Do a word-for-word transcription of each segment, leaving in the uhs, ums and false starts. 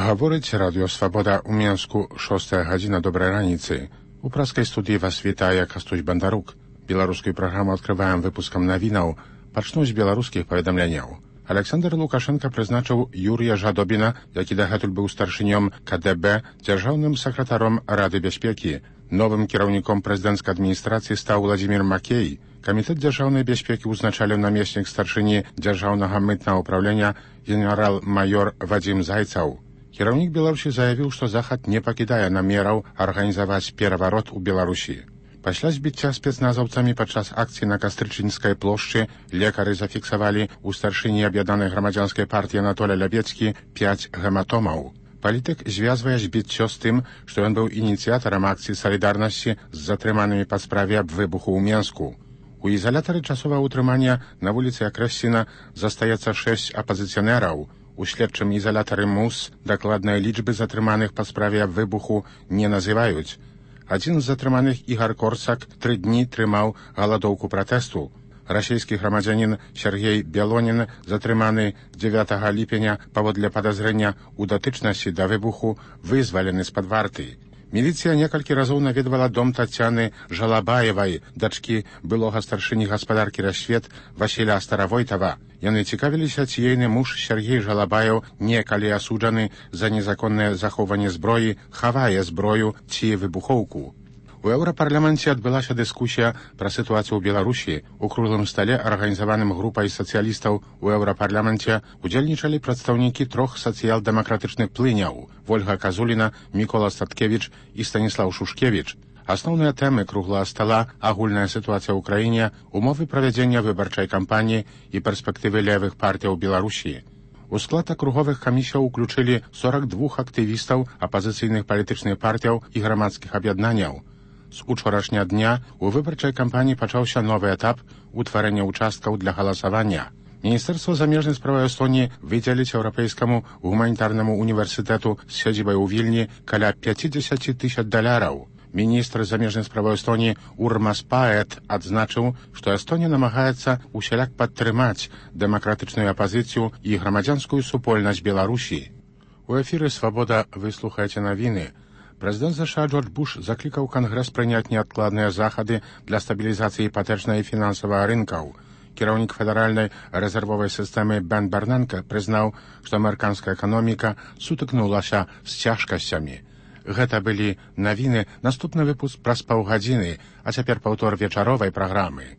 Гаворыць Радыё Свабода ў Менску, шостая гадзіна, добрай раніцы. У праскай студыі вас вітае Кастусь Бандарук. Беларускую праграму адкрываем выпускам навінаў. Пачну з беларускіх паведамленняў. Александр Лукашенко прызначыў Юрія Жадобіна, які дагэтуль быў старшынём ка дэ бэ, дзяржаўным сакратаром Рады бяспекі. Новым кіраўніком прэзідэнцкай адміністрацыі стаў Владзімір Макей. Камітэт дзяржаўнай бяспекі ўзначаліў намеснік старшыні дзяржаўнага мытнага ўпраўлення генерал-маёр Вадзім Зайцаў. Кіраўнік Беларусі заявіў, што Захад не пакідае намераў арганізаваць пераварот у Беларусі. Пасля збіцця спецназаўцамі падчас акцыі на Кастрычынскай плошчы лекары зафіксавалі ў старшыні аб'яднанай грамадзянскай партыі Анатоля Лябецкі пяць гематомаў. Палітык звязвае збіццё з тым, што ён быў ініцыятарам акцыі салідарнасці з затрыманымі па справе аб выбуху ў Менску. У ізалятары часовага ўтрымання на вуліцы Акрэсціна застаецца шэсць апазіцыянераў. У следчым ізалятары МУС дакладныя лічбы затрыманых па справе аб выбуху не называюць. Адзін з затрыманых Ігар Корсак тры дні трымаў галадоўку пратэсту. Расійскі грамадзянін Сергей Белонін, затрыманы дзевятага ліпеня паводле падазрэння ў датычнасці да выбуху, вызвалены з-пад варты. Міліцыя некалькі разоў наведвала дом Тацяны Жалабаевай, дачкі былога старшыні гаспадаркі «Рассвет» Васіля Старавойтава. Яны цікавіліся, ці ейны муж Сергей Жалабаев, некалі асуджаны за незаконнае захоўванне зброі, хавае зброю ці выбухоўку. У Еўрапарламенце адбылася дыскусія пра сітуацыю ў Беларусі. У круглым стале, арганізаваным групай сацыялістаў у Еўрапарламенце, удзельнічалі прадстаўнікі трох сацыял-дэмакратычных плыняў – Вольга Казуліна, Мікола Статкевіч і Станіслаў Шушкевіч. Асноўныя тэмы круглага стала – агульная сітуацыя ў краіне, умовы правядзення выбарчай кампаніі і перспектывы левых партыяў Беларусі. У склад акруговых камісіяў уключылі сорок двух актывістаў апазіцыйных палітычных партыяў і грамадскіх аб'яднанняў. З учорашняга дня у выбарчай кампаніі пачаўся новы этап утварэння участкаў для галасавання. Міністэрства замежнай справы Эстоніі выдзеліць еўрапейскаму гуманітарнаму універсітэту з сядзібай у Вільні каля пяцьдзесят тысяч даляраў. Міністр замежнай справы Эстоніі Урмас Паэт адзначыў, што Эстонія намагаецца усяляк падтрымаць дэмакратычную апазіцыю і грамадзянскую супольнасць Беларусі. У эфіры «Свабода» вы слухаеце навіны. Прэзідэнт ЗША Джордж Буш заклікаў Кангрэс прыняць неадкладныя захады для стабілізацыі іпатэчнага і фінансавага рынкаў. Кіраўнік федэральнай рэзервовай сістэмы Бен Бернанке прызнаў, што амерыканская эканоміка сутыкнулася з цяжкасцямі. Гэта былі навіны, наступны выпуск праз паўгадзіны, а цяпер паўтор вечаровай праграмы.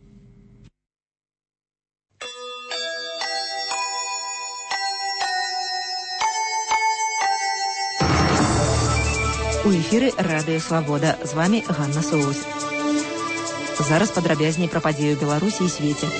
У эфіры Радыё Свабода. З вамі Ганна Соус. Зараз падрабязней пра падзею Беларусі і свеце.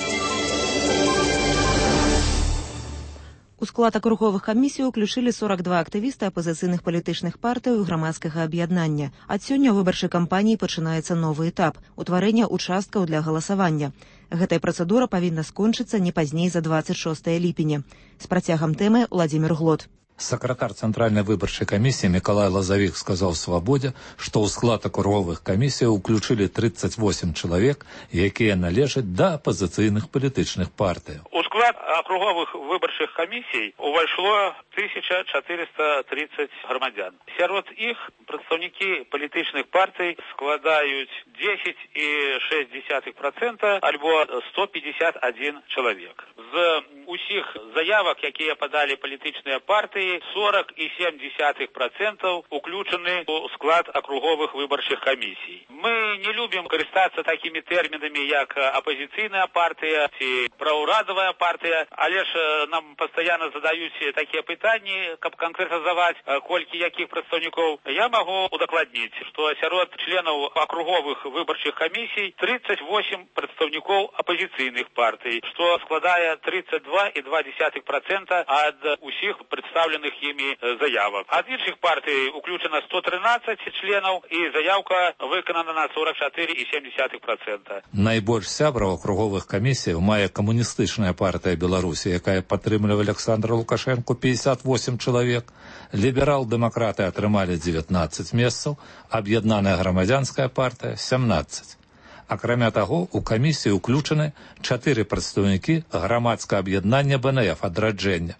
У склад акруговых камісій уключылі сорок два актывіста апазіцыйных палітычных партый і грамадскага аб'яднання. Ад сёння ў выбарчай кампаніі пачынаецца новы этап – утварэння участкаў для галасавання. Гэтая працэдура павінна скончыцца не пазней за двадцать шостага ліпеня. З працягам тэмы Владзімір Глот. Сакратар Цэнтральнай выбарчай камісіі Мікалай Лазавік сказаў «Свабодзе», што ў склад акруговых камісій уключылі тридцать восемь чалавек, якія належаць да апазіцыйных палітычных партый. У склад акруговых выбарчых камісій увайшло тысяча четыреста тридцать грамадзян. Сярод іх прадстаўнікі палітычных партый складаюць десять и шесть десятых процента альбо сто пятьдесят один чалавек. З усіх заявак, якія падалі палітычныя партыі, сорок и семь десятых процентов уключены у склад округовых выборчих комиссий. Мы не любим користаться такими терминами, як оппозиционная партия и проурадовая партия, але ж нам постоянно задают такие питания, как конкретизовать, кольки яких представников. Я могу удокладнить, что сярод членов округовых выборчих комиссий тридцать восемь представников оппозиционных партий, что складает тридцать два и два десятых процента от усіх представленных ими заявок. От інших партий включено сто тринадцать членов, и заявка виконана на сорок четыре и семь десятых процента. Найбольш сябраў акруговых камісій мае камуністычная партыя Беларусі, якая падтрымлівае Александра Лукашенко, пятьдесят восемь чалавек. Ліберал-дэмакраты атрымалі девятнадцать месцаў, аб'яднаная грамадзянская партыя семнадцать. Акрамя таго, у камісіі ўключаны чатыры прадстаўнікі грамадскага аб'яднання бэ эн эф адраджэння.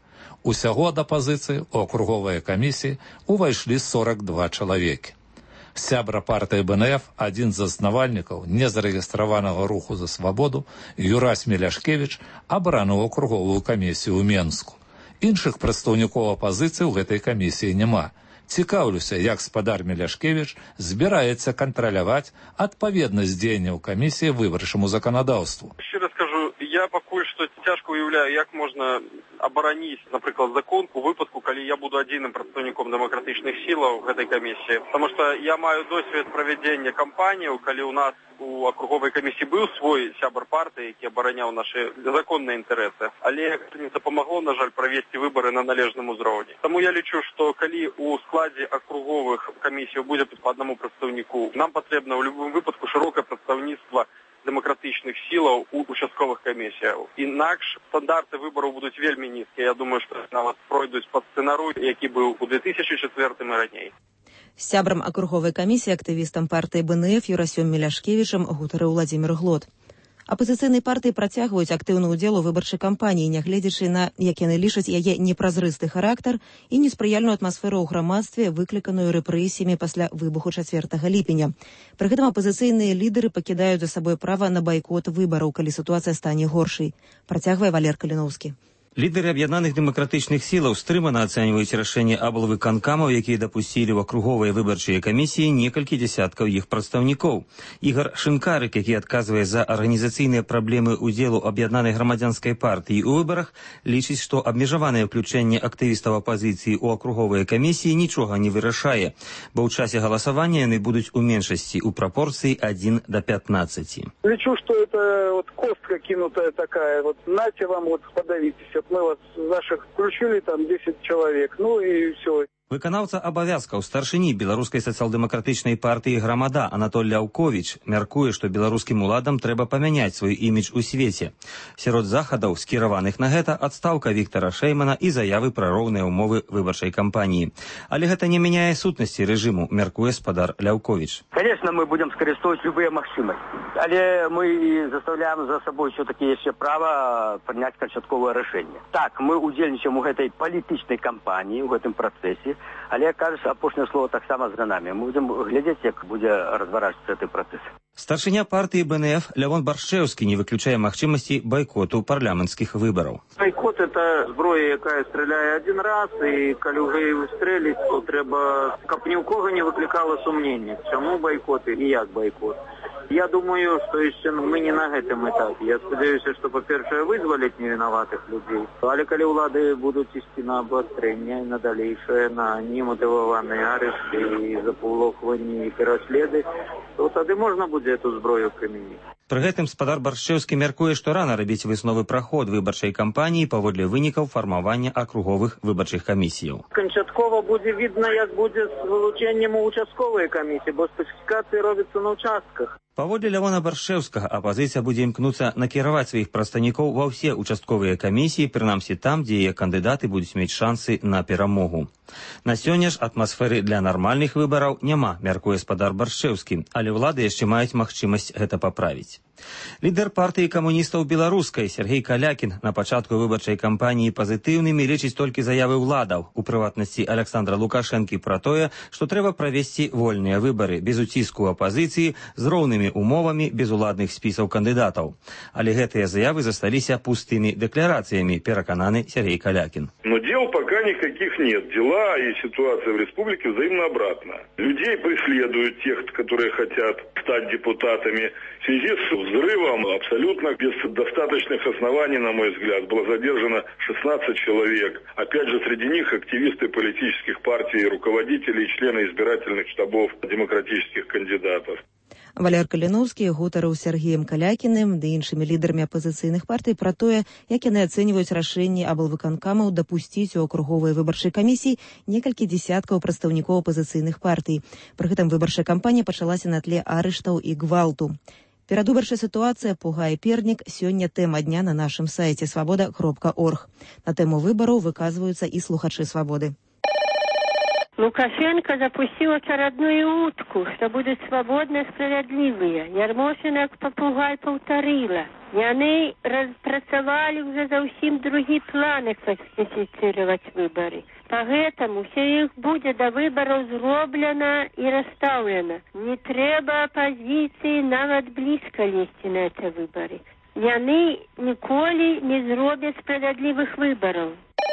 Усяго да пазіцыі ў акруговыя камісіі увайшлі сорок два чалавекі. Сябра партыі бэ эн эф, адзін з заснавальнікаў незарэгістраванага руху за свабоду, Юрась Меляшкевіч, абараніў акруговую камісію ў Менску. Іншых прадстаўнікоў апазіцыі ў гэтай камісіі няма. Цікаўлюся, як спадар Меляшкевіч збіраецца кантраляваць адпаведнасць дзеянняў камісіі выбарчаму заканадаўству. Щиро скажу, я пакуль што цяжка уяўляю, як можна абараніць, напрыклад, закон у выпадку, калі я буду адзіным прадстаўніком дэмакратычных сілаў гэтай камісіі. Таму што я маю досвед правядзення кампаніяў, калі ў нас у акруговай камісіі быў свой сябар партыі, які абараняў нашы законныя інтарэсы. Але гэта не дапамагло, на жаль, правесці выбары на належным узроўні. Таму я лічу, што калі у складзе акруговых камісій будзе па аднаму прадстаўніку, нам патрэбна ў любым выпадку шырокае прадстаўніцтва дэмакратычных сілаў у участковых камісіях. Інакш стандарты выбараў будуць вельмі нізкія. Я думаю, што нават пройдуць па сцэнарыю, які быў у две тысячи четвёртым і раней. З сябрам акруговай камісіі, актывістам партыі бэ эн эф Юрасём Меляшкевічам гутарыў Владзімір Глот. Апазіцыйныя партыі працягваюць актыўны ўдзел у выбарчай кампаніі, нягледзячы на, як яны лічаць, яе непразрысты характар і неспрыяльную атмасферу ў грамадстве, выкліканую рэпрэсіямі пасля выбуху чацвёртага ліпеня. Пры гэтым апазіцыйныя лідары пакідаюць за сабой права на байкот выбараў, калі сітуацыя стане горшай. Працягвае Валер Каліноўскі. Лідары аб'яднаных дэмакратычных сілаў стрымана ацэньваюць рашэнне аблвыканкамаў, якія дапусцілі ў акруговыя выбарчыя камісіі некалькі дзясяткаў іх прадстаўнікоў. Ігар Шынкарык, які адказвае за арганізацыйныя праблемы ўдзелу аб'яднанай грамадзянскай партыі ў выбарах, лічыць, што абмежаванае ўключэнне актывістаў апазіцыі ў акруговыя камісіі нічога не вырашае, бо ў часе галасавання яны будуць у меншасці ў прапорцыі адзін да пятнаццаці. Лічу, что это вот костка кинутая такая, вот нате вам, вот подавитесь. Мы вот наших включили там десять человек, ну и все. Выканаўца абавязкаў старшыні беларускай сацыял-дэмакратычнай партыі «Грамада» Анатоль Ляўковіч мяркуе, што беларускім уладам трэба памяняць свой імідж у свеце. Сярод захадаў, скіраваных на гэта, адстаўка Віктара Шэймана і заявы пра роўныя ўмовы выбарчай кампаніі. Але гэта не мяняе сутнасці рэжыму, мяркуе спадар Ляўковіч. Конечно, мы будем скарыстоваць любыя магчымасці, але мы заставляем за сабой все-таки яшчэ права прыняць канчатковае рашэнне. Так, мы удзельнічаем у гэтай палітычнай кампаніі, у гэтым працэсе, але, кажется, апошняе слово таксама за нами. Мы будем глядзець, як будзе разварачвацца гэты працэс. Старшыня партыі бэ эн эф Лявон Баршчэўскі не выключае магчымасці байкоту парламенцкіх выбараў. Байкот – это зброя, якая стреляе один раз, і калі ўжо і выстрэліць, то трэба, каб ні ў кого не выклікала сумнення, чаму байкоты і як байкот. Я думаю, что еще мы не на гэтым этапе. Я спадзяюся, что, по-першае, вызваліць невінаватых людзей. Але калі ўлады будуць ісці на абвастрэнне, на далейшае, на нематываваныя арышты і запаўлохванні і пераследы, то тады можна будзе эту зброю прымяніць. Пры гэтым спадар Баршчэўскі мяркуе, што рана рабіць высновы пра ход выбарчай кампаніі паводле вынікаў фармавання акруговых выбарчых камісіяў. Канчаткова будзе відна, як будзе з вылучэннем у участковыя камісіі, бо спецыфікацыі робяцца на участках. Паводле Лявона Баршчэўскага, апазіцыя будзе імкнуцца накіраваць сваіх прадстаўнікоў ва ўсе участковыя камісіі, прынамсі там, дзе яе кандыдаты будуць мець шансы на перамогу. На сёння ж атмасферы для нармальных выбараў няма, мяркуе спадар Баршчэўскі, але ўлады яшчэ маюць магчымасць гэта паправіць. Лідар партыі камуністаў беларускай Сергей Калякін на пачатку выбарчай кампаніі пазітыўнымі лічыць толькі заявы ўладаў, у прыватнасці Александра Лукашэнкі пра тое, што трэба правесці вольныя выбары без уціску апазіцыі з роўнымі умовамі без уладных спісаў кандыдатаў. Але гэтыя заявы засталіся пустымі дэкларацыямі, перакананы Сергей Калякін. Но дел пока никаких нет. Дела и ситуация в республике взаимно обратна. Людей преследуют тех, которые хотят стать депутатами. В связи с взрывом абсолютно без достаточных оснований, на мой взгляд, было задержано шестнадцать человек. Опять же, среди них активисты политических партий, руководители и члены избирательных штабов демократических кандидатов. Валер Каліноўскі гутарыў з Сергеем Калякіным ды іншымі лідарамі апазіцыйных партый пра тое, як яны ацэньваюць рашэнні аблвыканкамаў дапусціць у акруговай выбарчай камісіі некалькі дзясяткаў прадстаўнікоў апазіцыйных партый. Пры гэтым выбарчая кампанія пачалася на тле арыштаў і гвалту. Перадвыбарчая сітуацыя пугае пернік. Сёння тэма дня на нашым сайце свабода кропка орг. На тэму выбараў выказваюцца і слухачы свабоды. Лукашенко запустил очередную утку, что будут свободно справедливые. Ярмошина как попугай повторила. И они распрацовали уже совсем другие планы фальсифицировать выборы. Поэтому все их будет до выборов зроблено и расставлено. Не треба оппозиции навіть близко лезть на эти выборы. И они николи не зробят справедливых выборов.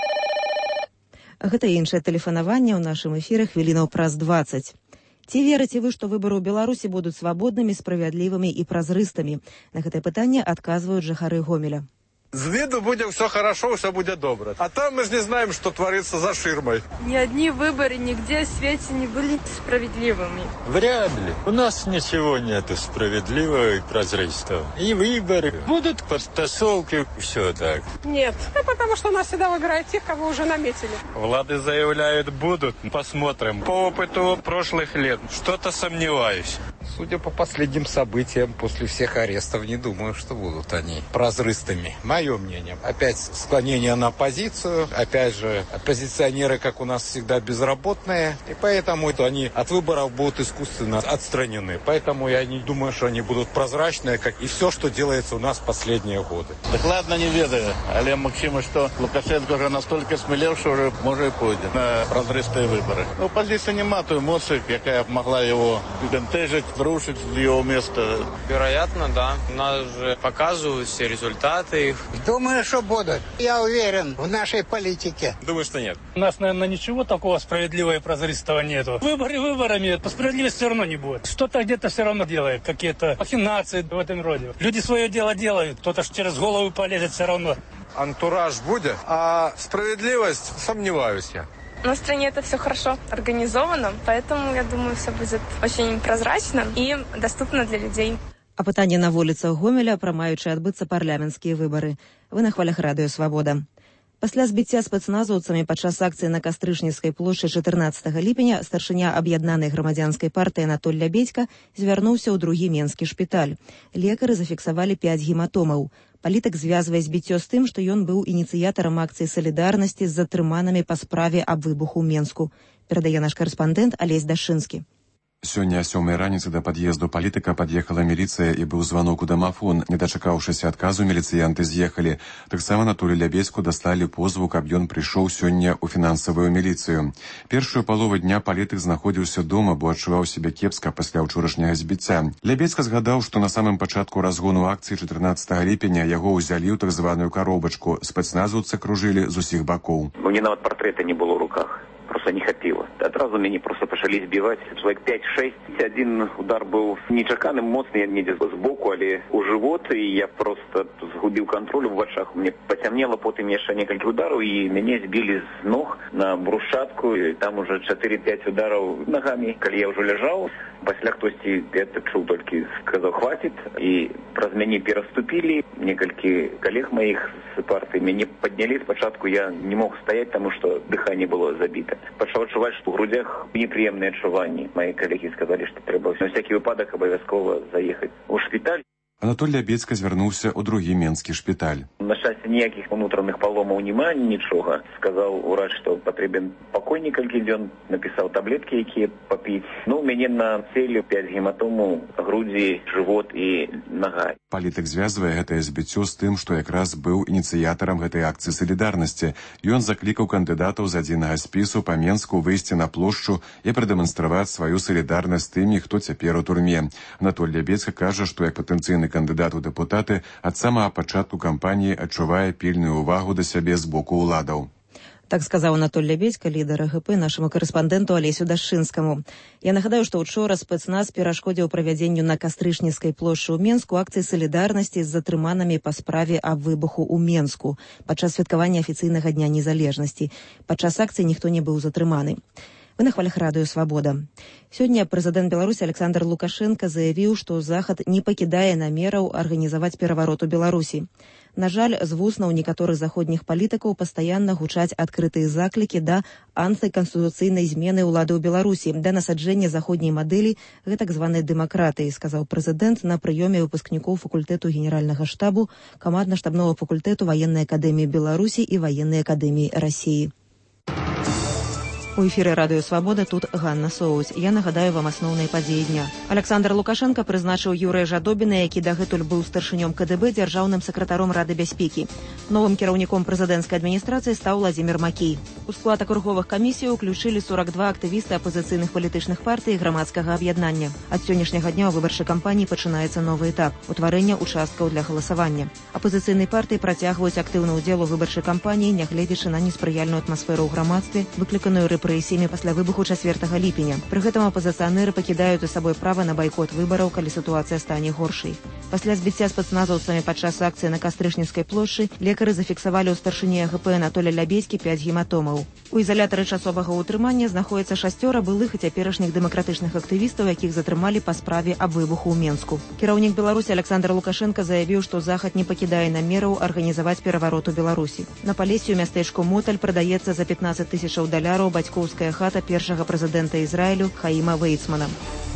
Гэта і іншае тэлефанаванне ў нашым эфіры хвілінаў праз дваццаць. Ці верыце вы, што выбары ў Беларусі будуць свабоднымі, справядлівымі і празрыстымі? На гэтае пытанне адказваюць жыхары Гомеля. З виду будет все хорошо, все будет добро. А там мы же не знаем, что творится за ширмой. Ни одни выборы нигде в свете не были справедливыми. Вряд ли. У нас ничего нету справедливого и прозрачного. И выборы. Будут подтасовки, все так. Нет. Ну, потому что у нас всегда выбирают тех, кого уже наметили. Влады заявляют, будут. Посмотрим. По опыту прошлых лет что-то сомневаюсь. Судя по последним событиям, после всех арестов, не думаю, что будут они прозрыстыми. Мое мнение. Опять склонение на оппозицию. Опять же, оппозиционеры, как у нас всегда, безработные. И поэтому они от выборов будут искусственно отстранены. Поэтому я не думаю, что они будут прозрачные, как и все, что делается у нас в последние годы. Докладно не ведаю. Але Максима, что Лукашенко уже настолько смелел, что уже может и пойдет на прозрыстые выборы. Ну, оппозиция нема той эмоции, какая могла его бентежить, рушить с его места. Вероятно, да. У нас же показывают все результаты их. Думаю, что будут. Я уверен в нашей политике. Думаю, что нет. У нас, наверное, ничего такого справедливого и прозрыстого нету. Выборы выборами, по справедливости все равно не будет. Что-то где-то все равно делает, какие-то махинации в этом роде. Люди свое дело делают, кто-то ж через голову полезет все равно. Антураж будет, а справедливость сомневаюсь я. У нас в стране это все хорошо организовано, поэтому, я думаю, все будет очень прозрачно и доступно для людей. Апытанне на вуліцах Гомеля пра маючыя адбыцца парламенцкія выбары. Вы на хвалях радыё «Свабода». Пасля збіцця спецназаўцамі падчас акцыі на Кастрычніцкай плошчы чатырнаццатага ліпеня старшыня аб'яднанай грамадзянскай партыі Анатоль Лябедзька звярнуўся ў другі менскі шпіталь. Лекары зафіксавалі пяць гематомаў. Палітык звязвае збіццё з тым, што ён быў ініцыятарам акцыі салідарнасці з затрыманымі па справе аб выбуху ў Менску. Перадае наш карэспандэнт Алесь Дашынскі. Сёння о сёмай раніцы да пад'езду палітыка пад'ехала міліцыя і быў званок у дамафон. Не дачакаўшыся адказу, міліцыянты з'ехалі. Таксама Анатолю Лябедзьку даслалі позву, каб ён прыйшоў сёння ў фінансавую міліцыю. Першую палову дня палітык знаходзіўся дома, бо адчуваў сябе кепска пасля ўчорашняга збіцця. Лябедзька згадаў, што на самым пачатку разгону акцыі чатырнаццатага ліпеня яго ўзялі ў так званую коробачку. Спецназаўцы кружылі з усіх бакоў. У меня нават партрэта не было ў руках. Просто не хапіла. Адразу мяне просто пачалі збіваць. Чалавек пять-шесть. Один удар быў нечаканым, моцны, недзе збоку, але у жывот, і я просто згубіў кантроль у вачах. Мне пацямнела, потым яшчэ некалькі удараў, і мяне збілі з ног на брусчатку. І там уже четыре-пять удараў нагамі. Калі я ўжо ляжаў, пасля хтосьці, я так чуў, толькі сказаў «хватит», і праз мяне пераступілі. Некалькі калег маіх з партыі мяне паднялі. Спачатку я не мог стаяць, таму што дыханне было забіта. Пачаў адчуваць, што ў грудзях непрыемныя адчуванні. Мои калегі сказалі, што трэба на всякі выпадак абавязкова заехаць у шпіталь. Анатоль Лябедзька звярнуўся ў другі менскі шпіталь. На шчасце, ніякіх унутраных паломаў няма, нічога. Сказаў урач, што патрэбен пакой некалькі дзён, напісаў таблеткі, якія папіць. Ну, у мяне на целі пяць гематомаў, грудзі, жывот і нага. Палітык звязвае гэтае збіццё з тым, што якраз быў ініцыятарам гэтай акцыі салідарнасці. Ён заклікаў кандыдатаў з адзінага спісу па Менску выйсці на плошчу і прадэманстраваць сваю салідарнасць з тымі, хто цяпер у турме. Анатоль Лябедзька кажа, што як патэнцыйны кандыдат у дэпутаты ад самага пачатку кампаніі адчувае пільную ўвагу да сябе з боку ўладаў. Так сказаў Анатоль Лябедзька, лідар АГП, нашаму карэспандэнту Алесю Дашынскаму. Я нагадаю, што учора спецназ перашкодзіў правядзенню на Кастрычніцкай плошчы ў Менску акцыі салідарнасці з затрыманымі па справе аб выбуху ў Менску падчас святкавання афіцыйнага дня незалежнасці. Падчас акцыі ніхто не быў затрыманы. Вы на хвалях радыё «Свабода». Сёння прэзідэнт Беларусі Александр Лукашенко заявіў, што Захад не пакідае намераў арганізаваць пераварот у Беларусі. На жаль, з вуснаў некаторых заходніх палітыкаў пастаянна гучаць адкрытыя заклікі да антыканстытуцыйнай змены ўлады ў Беларусі, да насаджэння заходняй мадэлі гэтак званай дэмакратыі, сказаў прэзідэнт на прыёме выпускнікоў факультэту генеральнага штабу, камандна-штабнога факультэту Ваеннай акадэміі Беларусі і Ваеннай акадэміі Расіі. У эфіры радыё «Свабода», тут Ганна Соус. Я нагадаю вам асноўныя падзеі дня. Александр Лукашенко прызначыў Юрыя Жадобіна, які дагэтуль быў старшынём ка дэ бэ, дзяржаўным сакратаром Рады бяспекі. Новым кіраўніком прэзідэнцкай адміністрацыі стаў Владзімір Макей. У склад акруговых камісій уключылі сорок два актывісты апазіцыйных палітычных партый і грамадскага аб'яднання. Ад сённяшняга дня ў выбарчай кампаніі пачынаецца новы этап – утварэння участкаў для галасавання. Апазіцыйныя партыі працягваюць актыўны ўдзел у выбарчай кампаніі, нягледзячы на неспрыяльную атмасферу ў грамадстве, выкліканую рэпрэсіямі пасля выбуху чацвёртага ліпеня. Пры гэтым апазіцыянеры пакідаюць за сабой права на байкот выбараў, калі сітуацыя стане горшай. Пасля збіцця спецназаўцамі падчас акцыі на Кастрычніцкай плошчы лекары зафіксавалі ў старшыні а гэ пэ Анатолі Лябедзькі пяць гематомаў. У ізалятары часовага ўтрымання знаходзяцца шасцёра былых і цяперашніх дэмакратычных актывістаў, якіх затрымалі па справе аб выбуху ў Менску. Кіраўнік Беларусі Александр Лукашенко заявіў, што Захад не пакідае намераў арганізаваць пераварот у Беларусі. На Палесе ў мястэчку Моталь прадаецца за пятнаццаць тысячаў даляраў бацькоўская хата першага прэзідэнта Ізраілю Хаіма Вейцмана.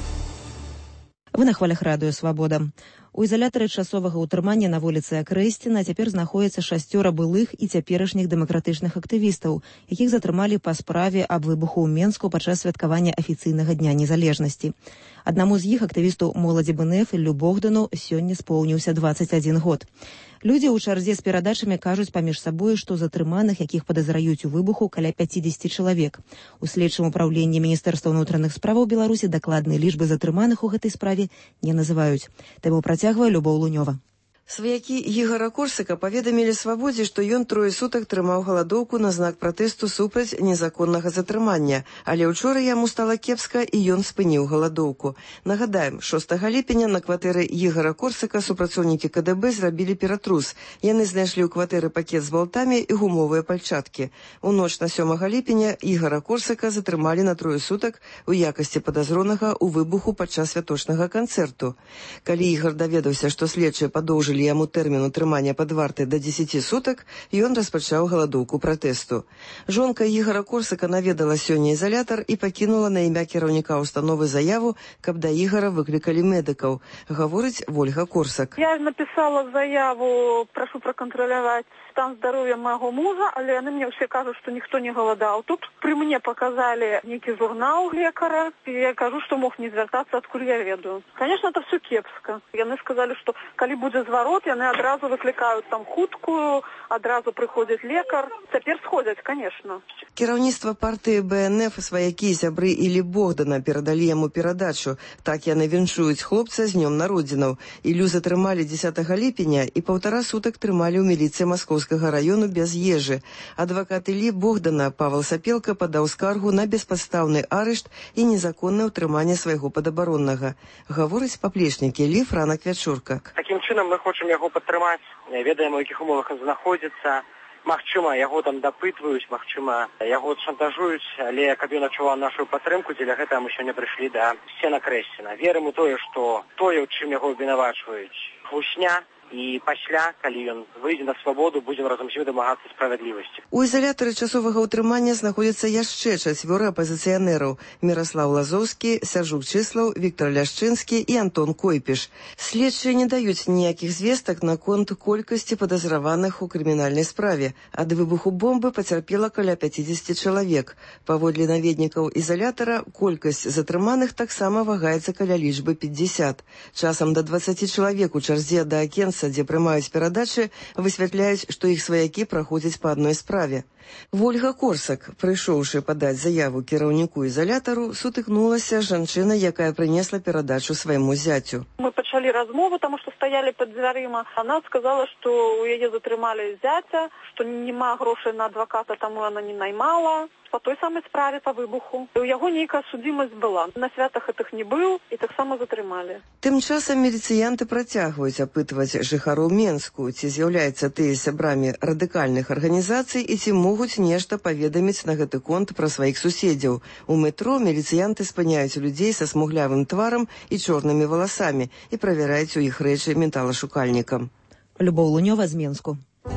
Вы на хвалях радыё «Свабода». У ізалятары часовага ўтрымання на вуліцы Акрэсціна цяпер знаходзіцца шасцёра былых і цяперашніх дэмакратычных актывістаў, якіх затрымалі па справе аб выбуху ў Менску падчас святкавання афіцыйнага дня незалежнасці. Аднаму з іх, актывісту моладзі бэ эн эф Іллю Богдану, сёння споўніўся дваццаць адзін год. Людзі ў чарзе з перадачамі кажуць паміж сабой, што затрыманых, якіх падазраюць у выбуху, каля пяцідзесяці чалавек. У следчым управленні Міністэрства ўнутраных справаў Беларусі дакладныя лічбы затрыманых у гэтай справе не называюць. Тэму працягвае Любоў Лунёва. Сваякі Ігара Корсака паведамілі «Свабодзе», што ён трое сутак трымаў галадоўку на знак пратэсту супраць незаконнага затрымання, але ўчора яму стала кепска і ён спыніў галадоўку. Нагадаем, шостага ліпеня на кватэры Ігара Корсака супрацоўнікі ка дэ бэ зрабілі ператрус. Яны знайшлі ў кватэры пакет з балтамі і гумовыя пальчаткі. У ноч на сёмага ліпеня Ігара Корсака затрымалі на трое сутак у якасці падазронага ў выбуху падчас святочнага канцэрту. Калі Ігар даведаўся, што следчыя падоўжылі яму тэрмін утрымання пад вартай да дзесяці сутак, ён распачаў галадоўку пратэсту. Жонка Ігара Корсака наведала сёння ізалятар і пакінула на імя кіраўніка установы заяву, каб да Ігара выклікалі медыкаў, гаворыць Вольга Корсак. Я написала заяву, прошу проконтролировать стан здоровья моего мужа, але яны мне все кажут, что никто не голодал. Тут при мне показали некий журнал лекара, и я кажу, что мог не звертаться, откуда я ведаю. Конечно, это все кепска. Яны сказали, что коли будет зворот, яны одразу выкликают там хуткую, одразу приходит лекар. Цяпер сходят, конечно. Кіраўніцтва партыі бэ эн эф сваякі сябры Іллі Богдана перадалі яму перадачу. Так яны віншуюць хлопца з днём народзінаў. Іллю затрымалі дзесятага ліпеня і паўтара сутак трымалі ў міліцыі Маскоўскага раёну без ежы. Адвакат Іллі Богдана Павел Сапелка падаў скаргу на беспадстаўны арышт і незаконнае ўтрыманне свайго падабароннага. Гаворыць паплечнік Іллі Франак Вячурка. Такім чынам мы хочам яго падтрымаць, ведаем, у якіх умовах ён знаходзіцца. Магчыма, яго там дапытваюць, магчыма, яго шантажуюць, але каб ён адчуваў нашу падтрымку, дзеля гэтага мы сёння прыйшлі да сцена Крэсціна. Верым у тое, што тое, у чым яго абвінавачваюць, хлусня, і пасля, калі ён выйдзе на свабоду, будзем разам з ім дамагацца справядлівасці. У ізалятары часовага ўтрымання знаходзяцца яшчэ чацвёра апазіцыянераў: Міраслаў Лазоўскі, Сяржук Чыслаў, Віктор Ляшчынскі і Антон Койпіш. Следчыя не даюць ніякіх звестак наконт колькасці падазраваных у крымінальнай справе. Ад выбуху бомбы пацярпела каля пяцідзесяці чалавек. Паводле наведнікаў ізалятара, колькасць затрыманых таксама вагаецца каля лічбы пятьдесят. Часам да дваццаці чалавек у чарзе да акенца, дзе прымаюць перадачы, высвятляюць, што іх сваякі праходзяць па адной справе. Вольга Корсак, прыйшоўшы падаць заяву кіраўніку ізалятару, сутыкнулася з жанчынай, якая прынесла перадачу свайму зяцю. Мы пачалі размову, таму што стаялі пад дзвярыма. Она сказала, што ў яе затрымалі зяця, што няма грошай на адваката, таму яна не наймала. По той самой справе по выбуху. У яго нейкая судзімасць была. На святах гэтых не быў і таксама затрымалі. Тым часам міліцыянты працягваюць апытваць жыхароў Менску, ці з'яўляюцца тыя сябрамі радыкальных арганізацый і ці могуць нешта паведаміць на гэты конт пра сваіх суседзяў. У метро міліцыянты спыняюць людзей са смуглявым тварам і чорнымі валасамі і правяраюць у іх рэчы металашукальнікам. Любоў Лунёва з Менску.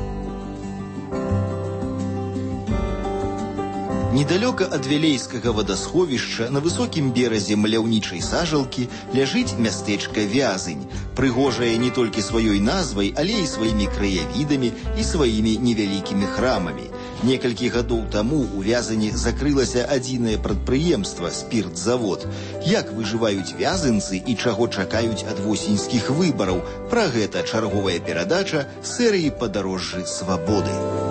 Недалёка ад вялейскага вадасховішча на высокім беразе маляўнічай сажалкі ляжыць мястэчка Вязань, прыгожае не толькі сваёй назвай, але і сваімі краявідамі і сваімі невялікімі храмамі. Некалькі гадоў таму у Вязані закрылася адзінае прадпрыемства спіртзавод. Як выжываюць вязанцы і чаго чакаюць ад восеньскіх выбараў? Пра гэта чарговая перадача серыі «Падарожжы свабоды».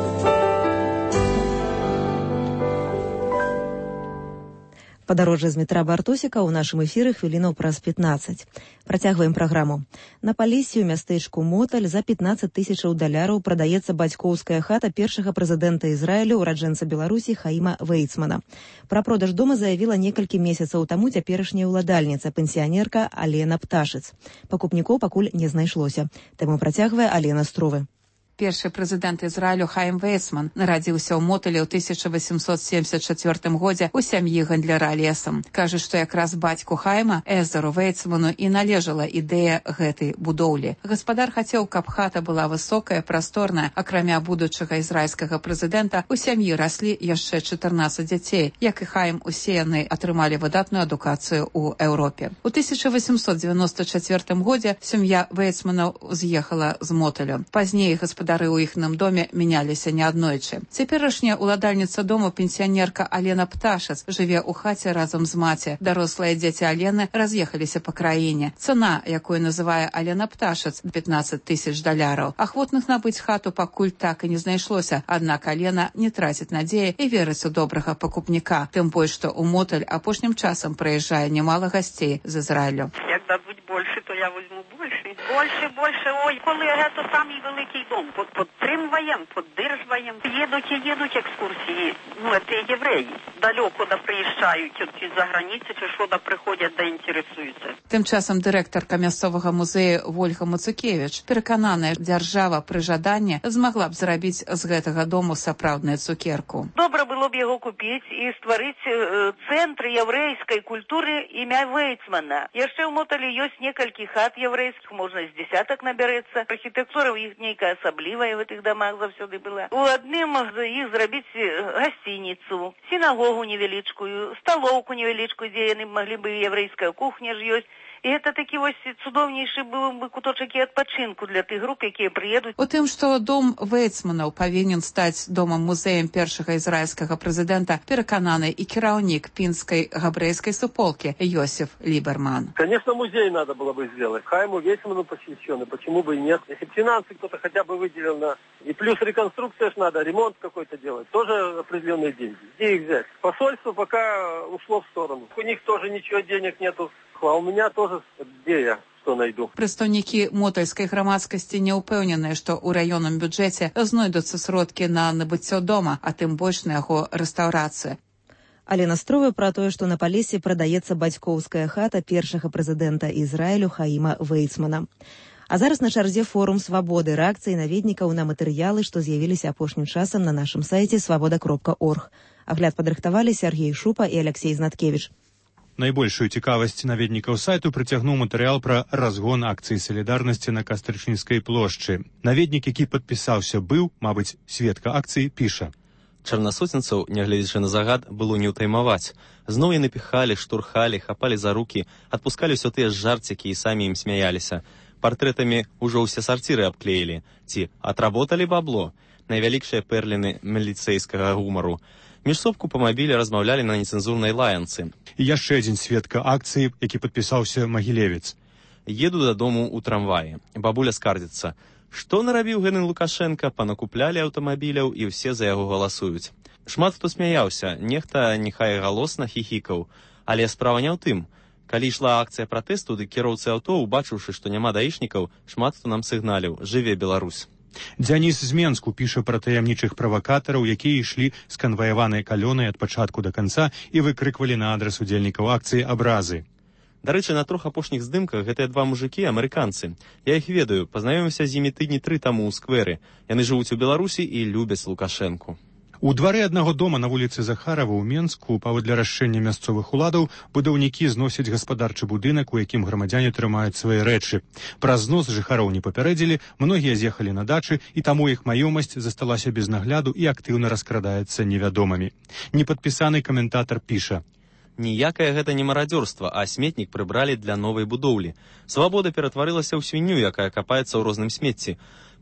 Падарожжа з метра Бартосіка ў нашым эфіры хвілінаў праз пятнаццаць. Працягваем праграму. На Палесе ў мястэчку Моталь за пятнаццаць тысячаў даляраў прадаецца бацькоўская хата першага прэзідэнта Ізраілю, ураджэнца Беларусі Хаіма Вейцмана. Пра продаж дома заявіла некалькі месяцаў таму цяперашняя ўладальніца, пенсіянерка Алена Пташыц. Пакупнікоў пакуль не знайшлося. Таму працягвае Алена Стровы. Першы прэзідэнт Ізраілю Хаім Вейцман нарадзіўся ў Моталі ў тысяча васемсот семьдесят чвёртым годзе ў сям'і гандляра лесам. Кажа, што якраз бацьку Хайма, Эзеру Вейцману, і належала ідэя гэтай будоўлі. Гаспадар хацеў, каб хата была высокая, прасторная. Акрамя будучага ізраільскага прэзідэнта, у сям'і раслі яшчэ чатырнаццаць дзяцей. Як і Хаім, усе яны атрымалі выдатную адукацыю ў Еўропе. У тысяча васемсот дзевяноста чвёртым годзе сям'я Вейцманаў з'ехала з Моталю. Пазней гаспадар Гаспадары ў іхным доме мяняліся неаднойчы. Цяперашняя ўладальніца дому, пенсіянерка Алена Пташыц, жыве ў хаце разам з маці. Дарослыя дзеці Алены раз'ехаліся па краіне. Цана, якую называе Алена Пташыц, пятнаццаць тысяч даляраў. Ахвотных набыць хату пакуль так і не знайшлося, аднак Алена не траціць надзеі і верыць у добрага пакупніка. Тым больш, што ў Моталь апошнім часам прыязджае немало гасцей з Ізраілю. Як дадуть більше, то я візьму більше. Більше, більше. Ой, коли це самий великий дом. Підтримуємо, піддержуємо. Їдуть і їдуть екскурсії. Ну, це євреї. Далеко да приїжджають, чи за границі, чи що да приходять, да інтересуються. Тим часом директорка місцевого музею Вольга Муцукевич переконана, держава при жаданні змогла б зробити з гэтага дому сапраўдную цукерку. Добре було б його купити і створити е, центр єврейської культури ім'я Вейцмана. Ще в Моталі є кілька хат єврейських, можна з десяток набереться. Архітектура в їх нейка особлива в этих домах завсёды была. У одним з їх зробити гостиницю, синагогу невеличкую, столовку невеличкую, де вони могли б, єврейська кухня ж є. І це такий ось цудовніший був би куточок і відпочинку для тих груп, які приїдуть. У тим, що дом Вейцманаў павінен стаць домам-музеем першага ізраїльськага прэзідэнта, перакананы і кіраўнік пінскай габрэйскай суполкі Йосиф Либерман. Конечно, музей надо было бы сделать. Хайму Вейцману посвященный, почему бы и нет. Если финансы кто-то хотя бы выделил на... И плюс реконструкция ж надо, ремонт какой-то делать. Тоже определенные деньги. Где их взять? Посольство пока ушло в сторону. У них тоже ничего денег нету. А у меня тоже, где я, что найду. Прадстаўнікі мотальскай грамадскасці не ўпэўненыя, што ў раённым бюджэце знойдуцца сродкі на набыццё дома, а тым больш на яго рэстаўрацыю. Алена Строва пра тое, што на Палесе прадаецца бацькоўская хата першага прэзідэнта Ізраілю Хаіма Вейцмана. А зараз на чарзе форум свабоды, рэакцыі наведнікаў на матэрыялы, што з'явіліся апошнім часам на нашым сайце свабода кропка орг. Агляд падрыхтавалі Сергей Шупа і Алексей Знаткевич. Найбольшую цікавасць наведнікаў сайту прыцягнуў матэрыял пра разгон акцыі салідарнасці на Кастрычніцкай плошчы. Наведнік, які падпісаўся, быў, мабыць, сведка акцыі, піша. Чарнасоценцаў, нягледзячы на загад, было не ўтаймаваць. Зноў яны піхалі, штурхалі, хапалі за рукі, адпускалі ўсё тыя жарцікі і самі ім смяяліся. Партрэтамі ўжо ўсе сарціры абклеілі. Ці атработалі бабло? Найвялікшыя пэрліны міліцэйскага гумару. Міжсобку па мабілі размаўлялі на нецэнзурнай лаянцы. І яшчэ адзін сведка акцыі, які падпісаўся Магілевец. Еду дадому ў трамваі. Бабуля скардзіцца. Што нарабіў гэны Лукашенка? Панакуплялі аўтамабіляў і ўсе за яго галасуюць. Шмат хто смяяўся, нехта няхай галосна хіхікаў. Але справа не ў тым. Калі ішла акцыя пратэсту, дык кіроўцы аўто, убачыўшы, што няма даішнікаў, шмат хто нам сігналіў. Жыве Беларусь. Дзяніс з Менску піша пра таямнічых правакатараў, якія ішлі з канваяванай калёнай ад пачатку да канца і выкрыквалі на адрас удзельнікаў акцыі абразы. Дарэчы, на трох апошніх здымках гэтыя два мужыкі амерыканцы. Я іх ведаю, пазнаёміўся з імі тыдні тры таму ў скверы. Яны жывуць у Беларусі і любяць Лукашэнку. У двары аднаго дома на вуліцы Захарова ў Менску, паводле рашэння мясцовых уладаў, будаўнікі зносяць гаспадарчы будынак, у якім грамадзяне трымаюць свае рэчы. Пра знос жыхароў не папярэдзілі, многія з'ехалі на дачы, і таму іх маёмасць засталася без нагляду і актыўна раскрадаецца невядомымі. Непадпісаны каментатар піша. Ніякае гэта не марадзёрства, а сметнік прыбралі для новай будоўлі. Свабода ператварылася ў свінню, якая капаецца ў розным смецці.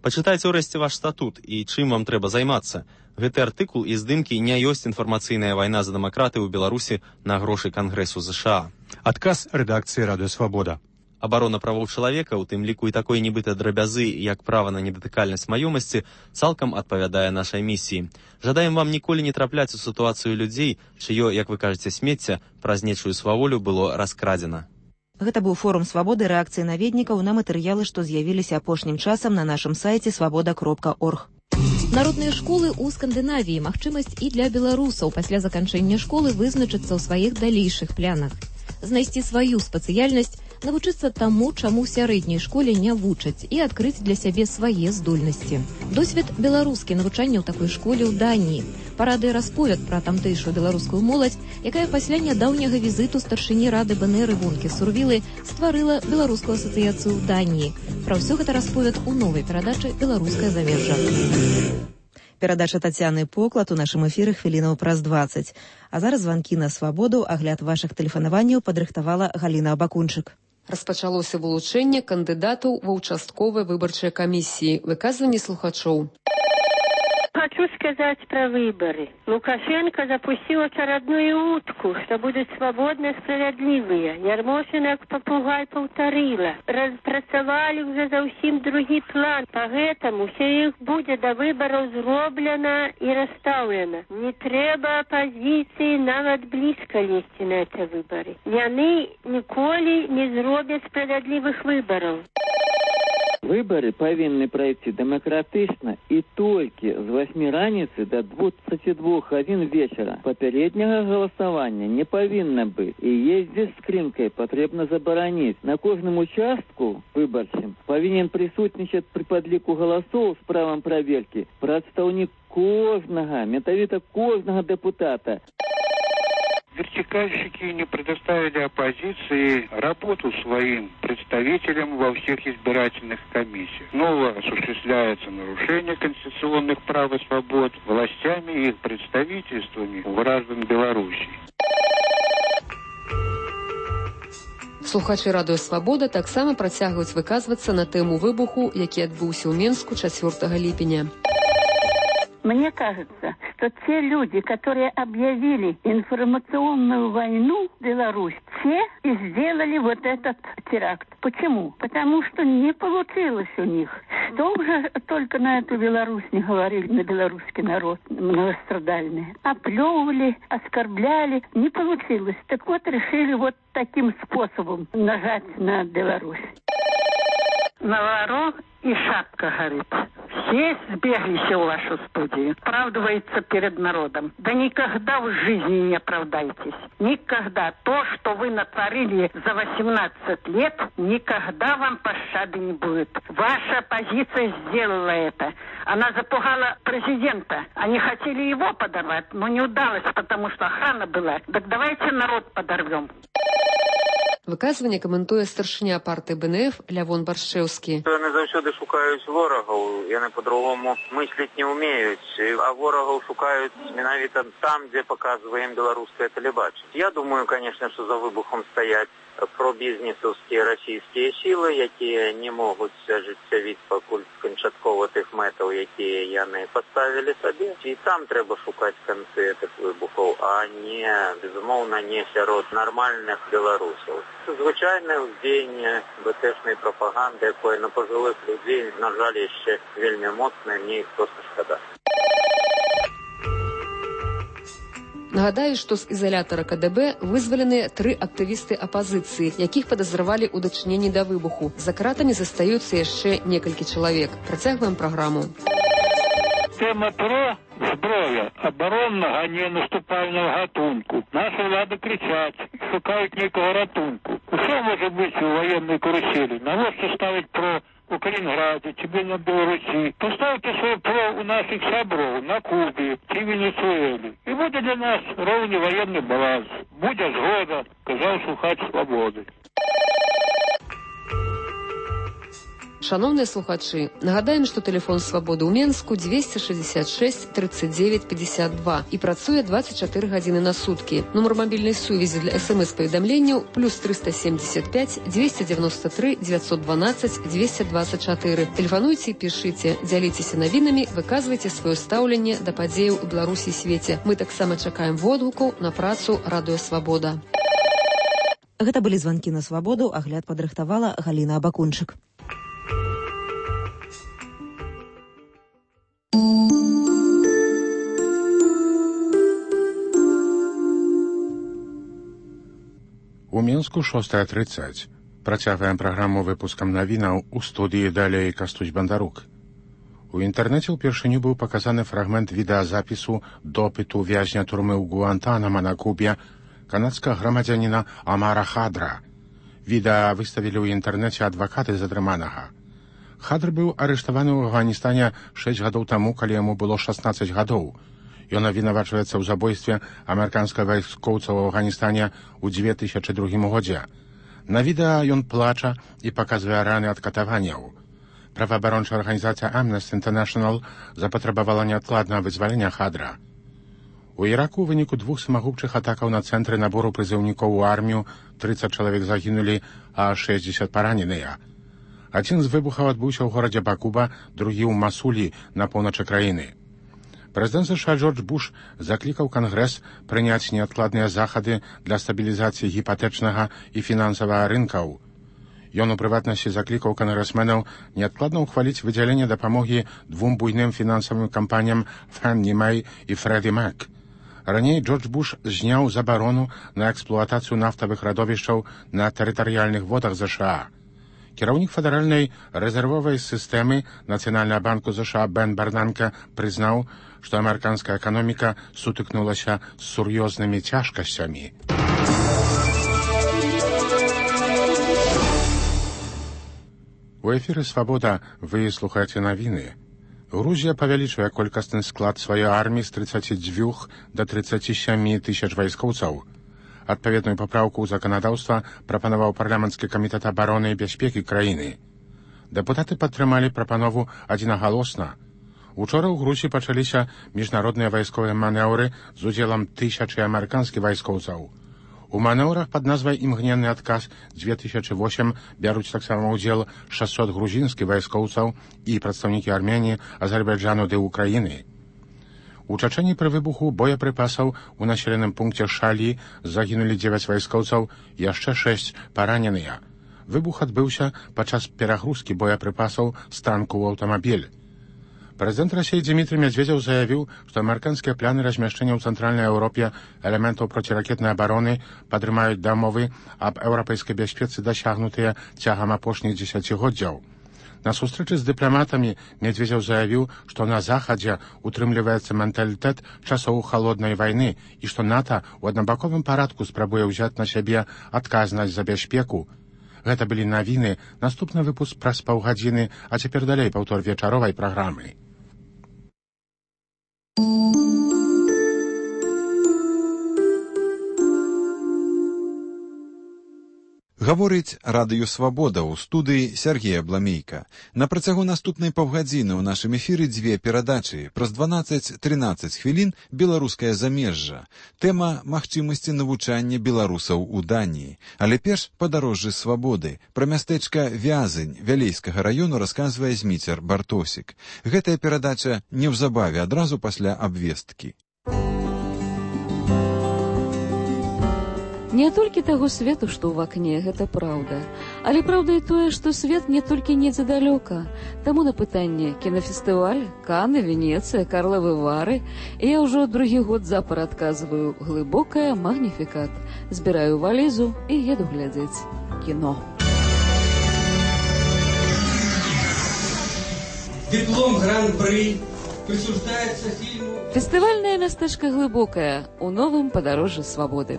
Пачытайце ўрэшце ваш статут і чым вам трэба займацца. Гэты артыкул і здымкі не ёсць інфармацыйная вайна за дэмакратыю ў Беларусі на грошы Кангрэсу ЗША. Адказ рэдакцыі Радыё Свабода. Абарона правоў чалавека, у тым ліку і такой нібыта драбязы, як права на недатыкальнасць маёмасці, цалкам адпавядае нашай місіі. Жадаем вам ніколі не трапляць у сітуацыю людзей, чыё, як вы кажаце, смецця праз нечую сваволю было раскрадзена. Гэта быў форум свабоды рэакцыі наведнікаў на матэрыялы, што з'явіліся апошнім часам на нашым сайце свабода кропка орг. Народныя школы ў Скандынавіі. Магчымасць і для беларусаў пасля заканчэння школы вызначыцца ў сваіх далейшых планах. Знайсці сваю спецыяльнасць, навучыцца таму, чаму ў сярэдняй школе не вучаць, і адкрыць для сябе свае здольнасці. Досвед беларускі навучання ў такой школе ў Даніі. Парады расповед пра тамтэйшую беларускую моладзь, якая пасля нядаўняга візіту старшыні рады БНР Івонкі Сурвілы стварыла беларускую асацыяцыю ў Даніі. Пра ўсё гэта расповед у новай перадачы «Беларускае замежжа». Перадача Тацяны Поклад у нашым эфіры хвілінаў праз дваццаць. А зараз званкі на свабоду, агляд вашых тэлефанаванняў падрыхтавала Галіна Абакунчык. Распачалося вылучэнне кандыдатаў ва ўчастковай выбарчай камісіі. Выказванні слухачоў. Хочу сказать про выборы. Лукашенко запустил очередную утку, что будут свободные, справедливые. Ярмошина как попугай повторила. Распрацовали уже совсем другий план. Поэтому все их будет до выборов зроблено и расставлено. Не треба оппозиции навіть близко лезть на эти выборы. Яны ніколи не зробят справедливых выборов. Выборы павінны пройти дэмакратычна і толькі з восьмі раніцы до двадцати двух гадзін вечара. Папярэдняга галасавання не павінна быць, і ездзіць з скрынкай патрэбна забараніць. На кожным участку выбарчым павінен прысутнічаць пры падліку галасоў з правам праверкі прадстаўнік кожнага, метавіта кожнага депутата. Вертикальщики не предоставили оппозиции работу своим представителям во всех избирательных комиссиях. Снова осуществляется нарушение конституционных прав и свобод властями и их представительствами у граждан Беларуси. Слухачы Радыё Свабода таксама працягваюць выказвацца на тэму выбуху, які адбыўся ў Менску чацвёртага ліпеня. Мне кажется, что те люди, которые объявили информационную войну в Беларусь, те и сделали вот этот теракт. Почему? Потому что не получилось у них. Что уже только на эту Беларусь не говорили, на белорусский народ, многострадальные. Оплевывали, оскорбляли, не получилось. Так вот, решили вот таким способом нажать на Беларусь. Наворот и шапка горит. Все сбеглись в вашу студию. Оправдывается перед народом. Да никогда в жизни не оправдайтесь. Никогда. То, что вы натворили за восемнадцать лет, никогда вам пощады не будет. Ваша оппозиция сделала это. Она запугала президента. Они хотели его подорвать, но не удалось, потому что охрана была. Так давайте народ подорвем. Выказванне каментуе старшыня партыі БНФ Лявон Баршчэўскі. Яны заўсёды шукаюць ворагаў, яны по-другому мысліць не ўмеюць, а ворагаў шукаюць менавіта там, дзе паказвае ім беларускае тэлебачанне. Я думаю, конечно, што за выбухом стаяць пробізнесаўскія расійскія сілы, якія не могуць ажыццявіць пакуль канчаткова тых мэтаў, якія яны паставілі сабе. І там трэба шукаць канцы гэтых выбухаў, а не, безумоўна, не сярод нармальных беларусаў. Звычайнае ўздзеянне бэтэшнай прапаганды, якое на пажылых людзей, на жаль, яшчэ вельмі моцнае, мне іх проста шкада. Нагадаю, што з ізалятара КДБ вызваленыя тры актывісты апазіцыі, якіх падазравалі ў дачыненні да выбуху. За кратамі застаюцца яшчэ некалькі чалавек. Працягваем праграму. Тема про зброя оборонного, а не наступального гатунку. Наши влады кричат, шукают некого ратунку. Что может быть у военной карусели? Наводится ставить про у Калининграде, тебе на Беларуси. Поставьте свой про у наших сябров на Кубе, в Венесуэле. И будет для нас ровный военный баланс. Будет згода, сказал слухач свободы. Шановныя слухачы, нагадаем, што тэлефон свабоды ў Менску двести шестьдесят шесть тридцать девять пятьдесят два і працуе двадцать четыре гадзіны на суткі. Нумар мабільнай сувязі для эс эм эс-паведамленняў плюс триста семьдесят пять двести девяносто три девятьсот двенадцать двести двадцать четыре. Тэлефануйце, пішыце, дзяліцеся навінамі, выказвайце сваё стаўленне да падзеяў у Беларусі і свеце. Мы таксама чакаем водгукаў на працу Радыё Свабода. Гэта былі званкі на свабоду, агляд падрыхтавала Галіна Абакунчык. У Мінску шостая тридцать. Працягваем праграму выпускам навінаў у студыі далей Кастусь Бандарук. У інтэрнэце ўпершыню быў паказаны фрагмент відэазапісу допыту вязня турмы ў Гуантанамо на Кубе канадскага грамадзяніна Амара Хадра. Відэа выставілі ў інтэрнэце адвакаты затрыманага. Хадр быў арыштаваны ў Афганістане шэсць гадоў таму, калі яму было шаснаццаць гадоў. Ён абвінавачваецца ў забойстве амерыканскага вайскоўца ў Афганістане ў две тысячы другім годзе. На відэа ён плача і паказвае раны ад катаванняў. Праваабарончая арганізацыя Amnesty International запатрабавала неадкладнага вызвалення Хадра. У Іраку ў выніку двух самагубчых атакаў на цэнтры набору прызыўнікоў у армію тридцать чалавек загінулі, а шэсцьдзесят параненыя. Адзін з выбухаў адбыўся ў горадзе Бакуба, другі ў Масулі на поўначы краіны. Прэзідэнт США Джордж Буш заклікаў Кангрэс прыняць неадкладныя захады для стабілізацыі гіпатэчнага і фінансавага рынкаў. Ён у прыватнасці заклікаў кангрэсменаў неадкладна ўхваліць выдзяленне дапамогі двум буйным фінансавым кампаніям Fannie Mae і Freddie Mac. Раней Джордж Буш зняў забарону на эксплуатацыю нафтавых радовішчаў на тэрытарыяльных водах США. Кіраўнік федэральнай рэзервовай сістэмы Нацыянальнага банку США Бен Бернанке прызнаў, што амерыканская эканоміка сутыкнулася з сур'ёзнымі цяжкасцямі. У эфіры «Свабода» вы слухаеце навіны. Грузія павялічвае колькасны склад сваёй арміі з тридцати двух да тридцати семи тысяч вайскоўцаў. Адпаведную папраўку ў заканадаўства прапанаваў парламенцкі камітэт абароны і бяспекі краіны. Дэпутаты падтрымалі прапанову адзінагалосна. Учора ў Грузіі пачаліся міжнародныя вайсковыя манеўры з удзелам тысячы амерыканскіх вайскоўцаў. У манеўрах пад назвай «Імгненны адказ» две тысячи восемь бяруць таксама ўдзел шестьсот грузінскіх вайскоўцаў і прадстаўнікі Арменіі, Азербайджану ды Украіны. У Чачэні пры выбуху боепрыпасаў у населеным пункце Шалі загінулі дзевяць вайскоўцаў, яшчэ шэсць параненыя. Выбух адбыўся падчас перагрузкі боепрыпасаў з танку ў аўтамабіль. Прэзідэнт Расіі Дзімітрый Мядзведзеў заявіў, што амерыканскія пляны размяшчэння ў цэнтральнай Еўропе элементаў проціракетнай абароны падрымаюць дамовы аб еўрапейскай бяспецы, дасягнутыя цягам апошніх дзесяцігоддзяў. На сустрэчы з дыпламатамі Мядзведзеў заявіў, што на Захадзе утрымліваецца менталітэт часоў халоднай вайны і што НАТО ў аднабаковым парадку спрабуе ўзяць на сябе адказнасць за бяспеку. Гэта былі навіны, наступны выпуск праз паўгадзіны, а цяпер далей паўтор вечаровай праграмы. Гаворыць Радыё Свабода ў студыі Сергея Бламейка. На працягу наступнай паўгадзіны ў нашым эфіры дзве перадачы. Праз дванаццаць-трынаццаць хвілін беларускае замежжа. Тэма магчымасці навучання беларусаў у Даніі. Але перш падарожжы свабоды. Пра мястэчка Вязань Вялейскага раёну расказвае Зміцер Бартосік. Гэтая перадача неўзабаве адразу пасля абвесткі. Не толькі таго свету, што ў вакне, гэта праўда. Але праўда і тое, што свет не толькі недзе далёка. Таму на пытанне кінафестываль, Каны, Венецыя, Карлавы Вары я ўжо другі год запар адказваю глыбокая магніфікат. Збіраю валізу і еду глядзець кіно. Диплом Гран-пры присуждается фильму... Фестывальнае мястэчка глыбокае у новым падарожжы свабоды.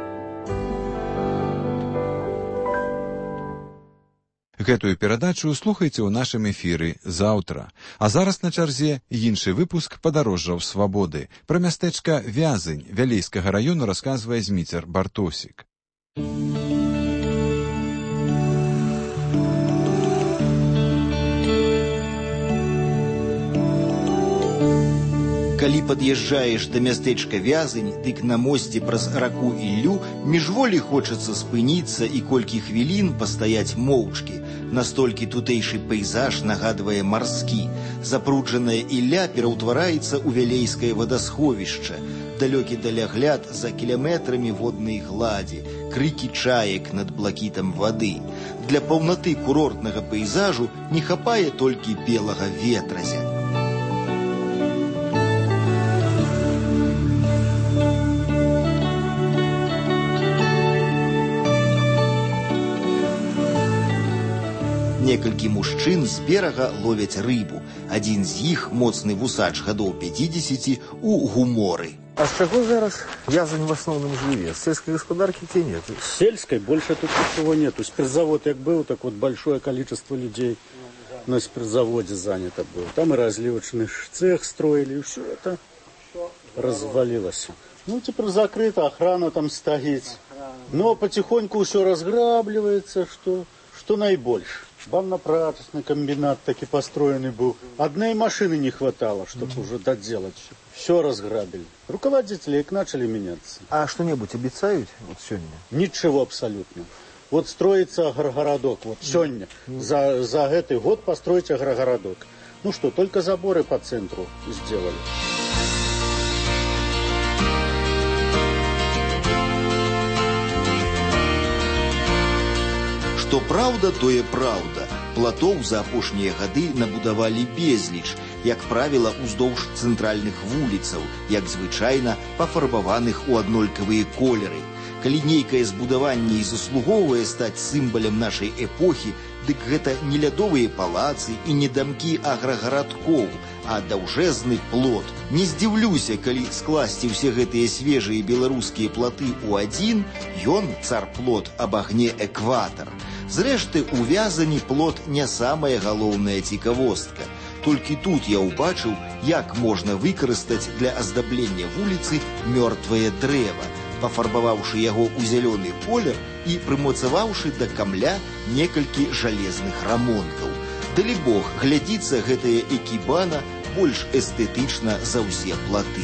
Гэтую перадачу слухайце ў нашым эфіры заўтра. А зараз на чарзе іншы выпуск падарожжаў свабоды. Пра мястэчка Вязань Вялейскага раёну расказвае Зміцер Бартосік. Калі пад'язджаеш да мястэчка Вязань, дык на мосце праз раку Іллю міжволі хочацца спыніцца і колькі хвілін пастаяць моўчкі. Настолькі тутэйшы пейзаж нагадвае марскі. Запруджаная Ілля пераўтвараецца ў вялейскае вадасховішча. Далёкі далягляд за кіляметрамі воднай гладзі, крыкі чаек над блакітам вады. Для паўнаты курортнага пейзажу не хапае толькі белага ветразя. Некалькі мужчын з берага ловяць рыбу. Адзін з іх, моцны вусач гадоў пятидесяти, у гуморы. А с чего зараз Вязань в основном живет? С сельской господарки те нет? С сельской больше тут ничего нету. Спиртзавод как был, так вот большое количество людей на спиртзаводе занято было. Там и разливочный цех строили, и все это развалилось. Ну, теперь закрыто, охрана там стоит. Но потихоньку все разграбливается, что, что наибольше. Банно-прачечный комбинат таки построенный был. Одной машины не хватало, чтобы mm-hmm. уже доделать все. Все разграбили. Руководители их начали меняться. А что-нибудь обещают вот сегодня? Ничего абсолютно. Вот строится агрогородок. Вот сегодня. Mm-hmm. За, за этот год построить агрогородок. Ну что, только заборы по центру сделали. Што праўда, тое праўда. Платоў за апошнія гады набудавалі безліч, як правіла, уздоўж цэнтральных вуліцаў, як звычайна пафарбаваных у аднолькавыя колеры. Калі нейкае збудаванне і заслугоўвае стаць сімвалам нашай эпохі, дык гэта не лядовыя палацы і не дамкі аграгарадкоў, а даўжэзны плот. Не здзіўлюся, калі скласці ўсе гэтыя свежыя беларускія платы ў адзін, ён, цар-плот, абагне экватар. Зрэшты, у Вязані плот не самая галоўная цікавостка. Толькі тут я ўбачыў, як можна выкарыстаць для аздаблення вуліцы мёртвае дрэва, пафарбаваўшы яго ў зялёны колер і прымацаваўшы да камля некалькі жалезных рамонкаў. Далібог, глядзіцца гэтая экібана больш эстэтычна за ўсе платы.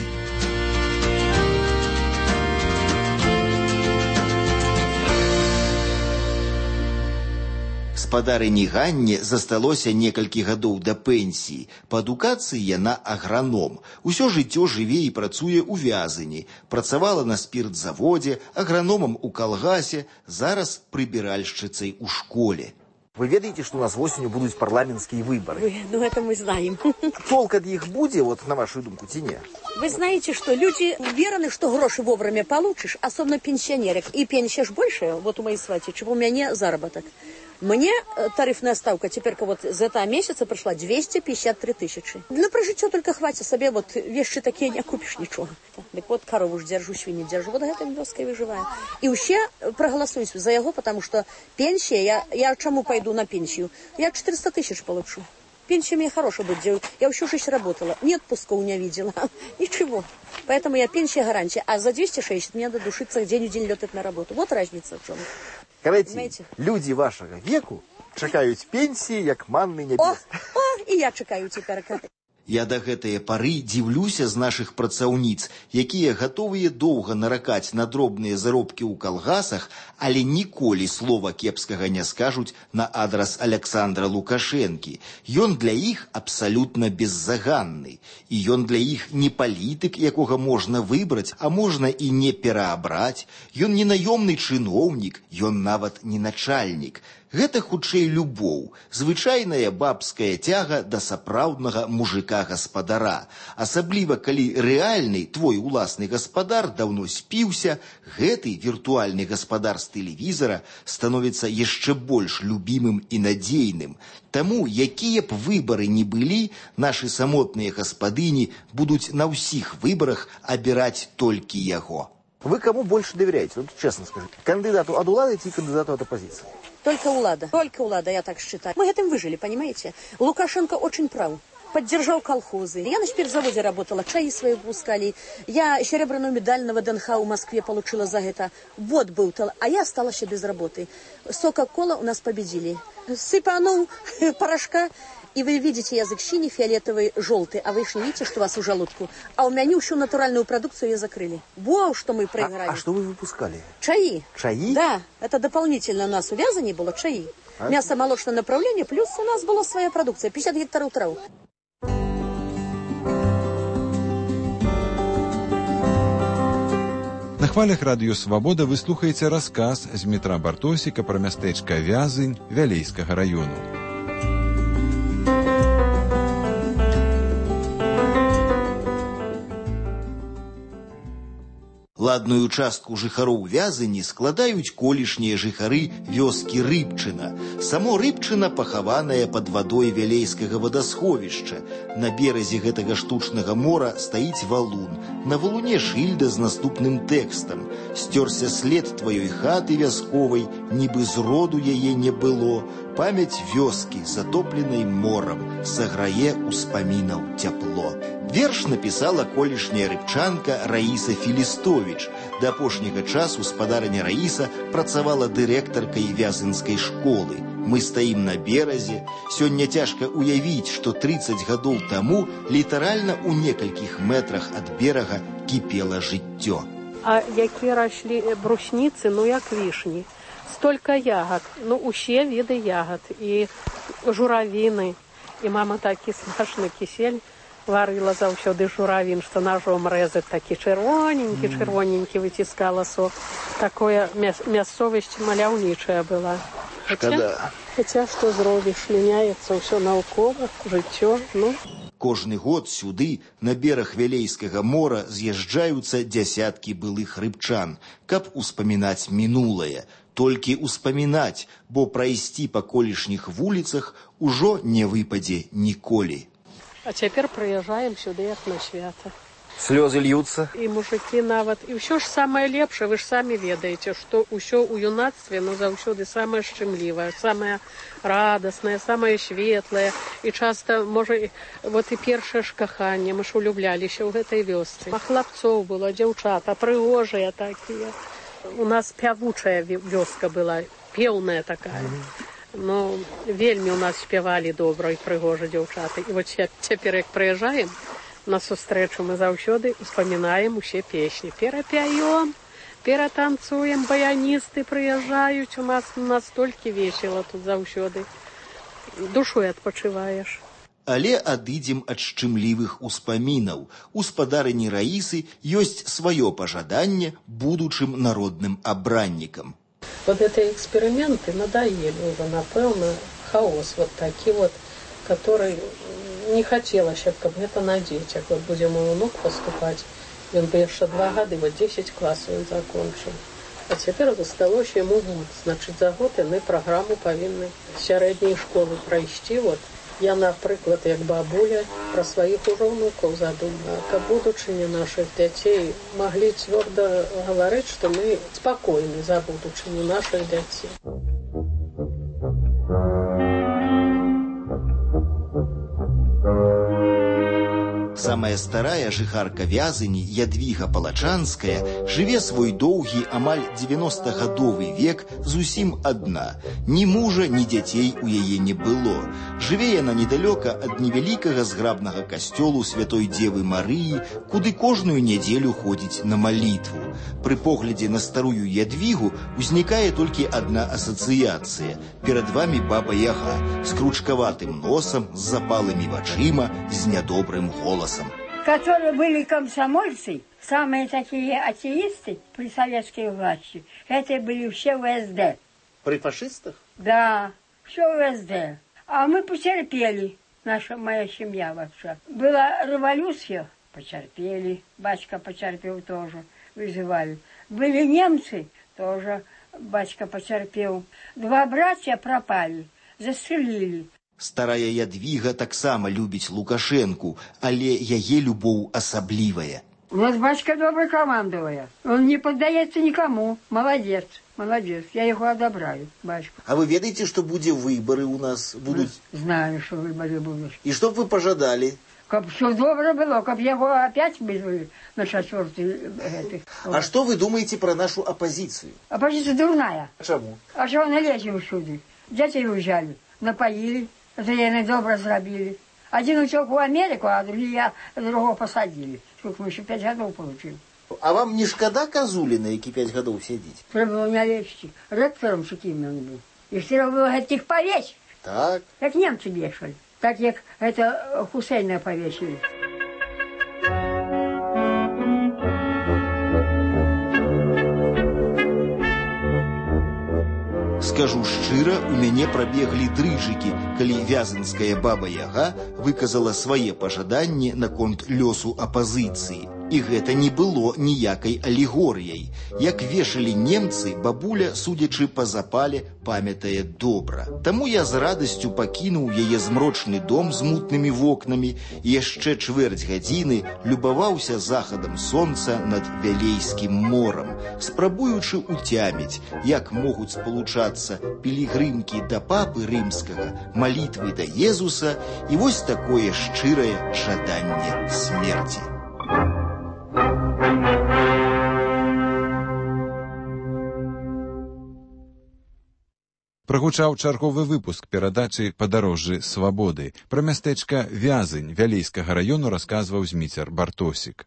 Гаспадарыні Ганне засталося некалькі гадоў да пенсіі. Па адукацыі яна аграном. Усё жыццё жыве і працуе ў Вязані. Працавала на спіртзаводзе, аграномам у калгасе, зараз прыбіральшчыцай у школе. Вы ведаете, что у нас осенью будут парламентские выборы? Вы, ну это мы знаем. Толк от них будет, вот на вашу думку, тени? Вы знаете, что люди уверены, что гроши вовремя получишь, особенно пенсионерок. И пенсия ж больше, вот у моей свати, чем у меня заработок. Мне тарифная ставка теперь вот за этого месяца пришла двести пятьдесят три тысячи. На прожитие только хватит себе, вот вещи такие не купишь ничего. Так вот корову ж держу, свиньи держу, вот это вёской выживаю. И вообще проголосуюсь за его, потому что пенсия, я, я чему пойду на пенсию? Я четыреста тысяч получу. Пенсия мне хорошая будет делать. Я всю жизнь работала, ни отпуска у меня видела, ничего. Поэтому я пенсия гарантия. А за двести шестьдесят мне надо душиться день в день летать на работу. Вот разница в чем. Короче, люди вашего веку чекают пенсии, як манны небес. О, о, и я чекаю теперь. Я да гэтыя пары дзіўлюся з нашых працаўніц, якія гатовыя доўга наракаць на дробныя заробкі ў калгасах, але ніколі слова кепскага не скажуць на адрас Аляксандра Лукашэнкі. Ён для іх абсалютна беззаганны. І ён для іх не палітык, якога можна выбраць, а можна і не пераабраць. Ён не наёмны чыноўнік, ён нават не начальнік. Гэта хутчэй любоў, звычайная бабская цяга да сапраўднага мужика-гаспадара. Асабліва, калі рэальны твой уласны гаспадар даўно спіўся, гэты віртуальны гаспадар з тэлевізара становіцца яшчэ больш любімым і надзейным. Таму, якія б выбары ні былі, нашы самотныя гаспадыні будуць на ўсіх выбарах абіраць толькі яго. Вы кому больше доверяете? Вот честно скажите. Кандидату от улады или кандидату от оппозиции? Только улада. Только улада, я так считаю. Мы этим выжили, понимаете? Лукашенко очень прав. Поддержал колхозы. Я на спиртзаводе работала, чаи свои выпускали. Я серебряную медаль на ВДНХ в Москве получила за это. Вот был то, а я осталась без работы. Сока-кола у нас победили. Сыпанул порошка, И вы видите язык синий, фиолетовый, желтый, а вы же не видите, что у вас в желудку. А у меня всю натуральную продукцию ее закрыли. Во, что мы проиграли. А, а что вы выпускали? Чаи. Чаи? Да, это дополнительно у нас у вязани было чаи. А? Мясо-молочное направление, плюс у нас была своя продукция, пятьдесят гектаров травы. На хвалях радыё Свабода вы слухаеце расказ з Дмітра Бартосіка пра мястэчка Вязынь Вялейскага раёну. Ладную частку жыхароў Вязыні складаюць колішнія жыхары вёскі Рыбчына. Само Рыбчына пахаванае пад вадой Вялейскага вадасховішча. На беразе гэтага штучнага мора стаіць валун. На валуне шыльда з наступным тэкстам. Сцёрся след тваёй хаты вясковай, нібы з роду яе не было. Памяць вёскі, затопленай морам, саграе успамінаў цяпло. Верш напісала колішняя рыбчанка Раіса Філістовіч. Да апошняга часу спадарыня Раіса працавала дырэктаркай вязынскай школы. Мы стаім на беразе. Сёння цяжка уявіць, што трыццаць гадоў таму літаральна ў некалькіх метрах ад берага кіпела жыццё. А які раслі брусніцы, ну як вішні. Столько ягод, ну усе виды ягод, и журавины. И мама такі смачны кисель варила заўсёды журавін, что ножом резать, такі чырвоненькі, чырвоненькі выціскала сок. Такое мясцовасць маляўнічая была. Шкада. Хотя что зробіш, мяняецца ўсё наўкола, жыццё, ну. Кожны год сюды, на бераг Вялейскага мора, з'язджаюцца дзясяткі былых рыбчан, каб успамінаць мінулае. Толькі успамінаць, бо прайсці па колішніх вуліцах ужо не выпадзе ніколі. А цяпер прыязджаем сюды, як на свята. Слёзы льюцца. І мужыкі нават. І ўсё ж самае лепшае, вы ж самі ведаеце, што ўсё ў юнацтве, ну, заўсёды самае шчымлівае, самае радаснае, самае светлае. І часта, можа, вот і першае ж каханне, мы ж улюбляліся ў гэтай вёсцы. А хлапцоў было, дзяўчата, прыгожыя такія. У нас пявучая вёска была, пеўная такая. Ну, вельмі у нас спявалі добра і прыгожа дзяўчаты. І вот цяпер, як прыязджаем на сустрэчу, мы заўсёды успамінаем усе песні. Перапяём, ператанцуем, баяністы прыязджаюць. У нас настолькі весела тут заўсёды. Душой адпачываеш. Але адыдзем ад шчымлівых успамінаў. У спадарыні Раісы ёсць сваё пажаданне будучым народным абраннікам. Вот эти эксперименты надоели уже, напэўна, хаос вот такі вот, который не хотелось, каб гэта на дзецях. Вот будзе мой унук поступаць, ён бы яшчэ два гады, вот десять класаў ён закончыў. А цяпер засталося яму год. Значит, за год яны праграму павінны сярэдняй школы прайсці. Вот я, напрыклад, як бабуля, пра сваіх ужо ўнукаў задумала, каб будучыня нашых дзяцей маглі цвёрда гаварыць, што мы спакойны за будучыню нашых дзяцей. Самая старая жыхарка Вязыні, Ядвіга Палачанская, жыве свой доўгі, амаль дзевяностагадовы век зусім адна. Ні мужа, ні дзяцей у яе не было. Жыве яна недалёка ад невялікага зграбнага касцёлу Святой Дзевы Марыі, куды кожную нядзелю ходзіць на малітву. Пры поглядзе на старую Ядвігу узнікае толькі адна асацыяцыя. Перад вамі баба Яга з кручкаватым носам, з запалымі вачыма, з нядобрым голасам. Которые были комсомольцы, самые такие атеисты при советской власти, это были все в эс дэ. При фашистах? Да, все в эс дэ. А мы потерпели, наша моя семья вообще. Была революция, потерпели, батька потерпел тоже, вызывали. Были немцы, тоже батька потерпел. Два братья пропали, застрелили. Старая Ядвіга таксама любіць Лукашэнку, але яе любоў асаблівая. У нас бацька добрый командовая. Он не поддается никому. Молодец, молодец. Я его одобряю, бачку. А вы ведаете, что будзе выборы у нас будут? Знаю, что выборы будут. И что бы вы пожадали? Каб все добре было, каб его опять вызвали на четвертый. А что вы думаете про нашу оппозицию? Оппозиция дурная. Почему? А что она лезет всюду? Дети уезжали, напоили. Это яны добра зрабілі. Один утек в Америку, а другие другого посадили. Сколько мы еще пять годов получили. А вам не шкода Козулина, які пять годов сидеть? Треба было меня лечить. Ректором таким он был. И все равно было, говорит, их повесить. Так. Как немцы вешали. Так как это Хусейна повесили. Скажу шчыра, у мяне прабеглі дрыжыкі, калі вязанская баба-яга выказала свае пажаданні наконт лёсу апазіцыі. І гэта не было ніякай алегорыяй. Як вешалі немцы, бабуля, судзячы па запале, памятае добра. Таму я з радасцю пакінуў яе змрочны дом з мутнымі вокнамі і яшчэ чвэрць гадзіны любаваўся захадам сонца над Вялейскім морам, спрабуючы уцяміць, як могуць спалучацца пілігрымкі да папы рымскага, малітвы да Езуса і вось такое шчырае жаданне смерці. Прагучаў чарговы выпуск перадачы «Падарожжы свабоды». Пра мястэчка Вязань Вялейскага раёну расказваў Зміцер Бартосік.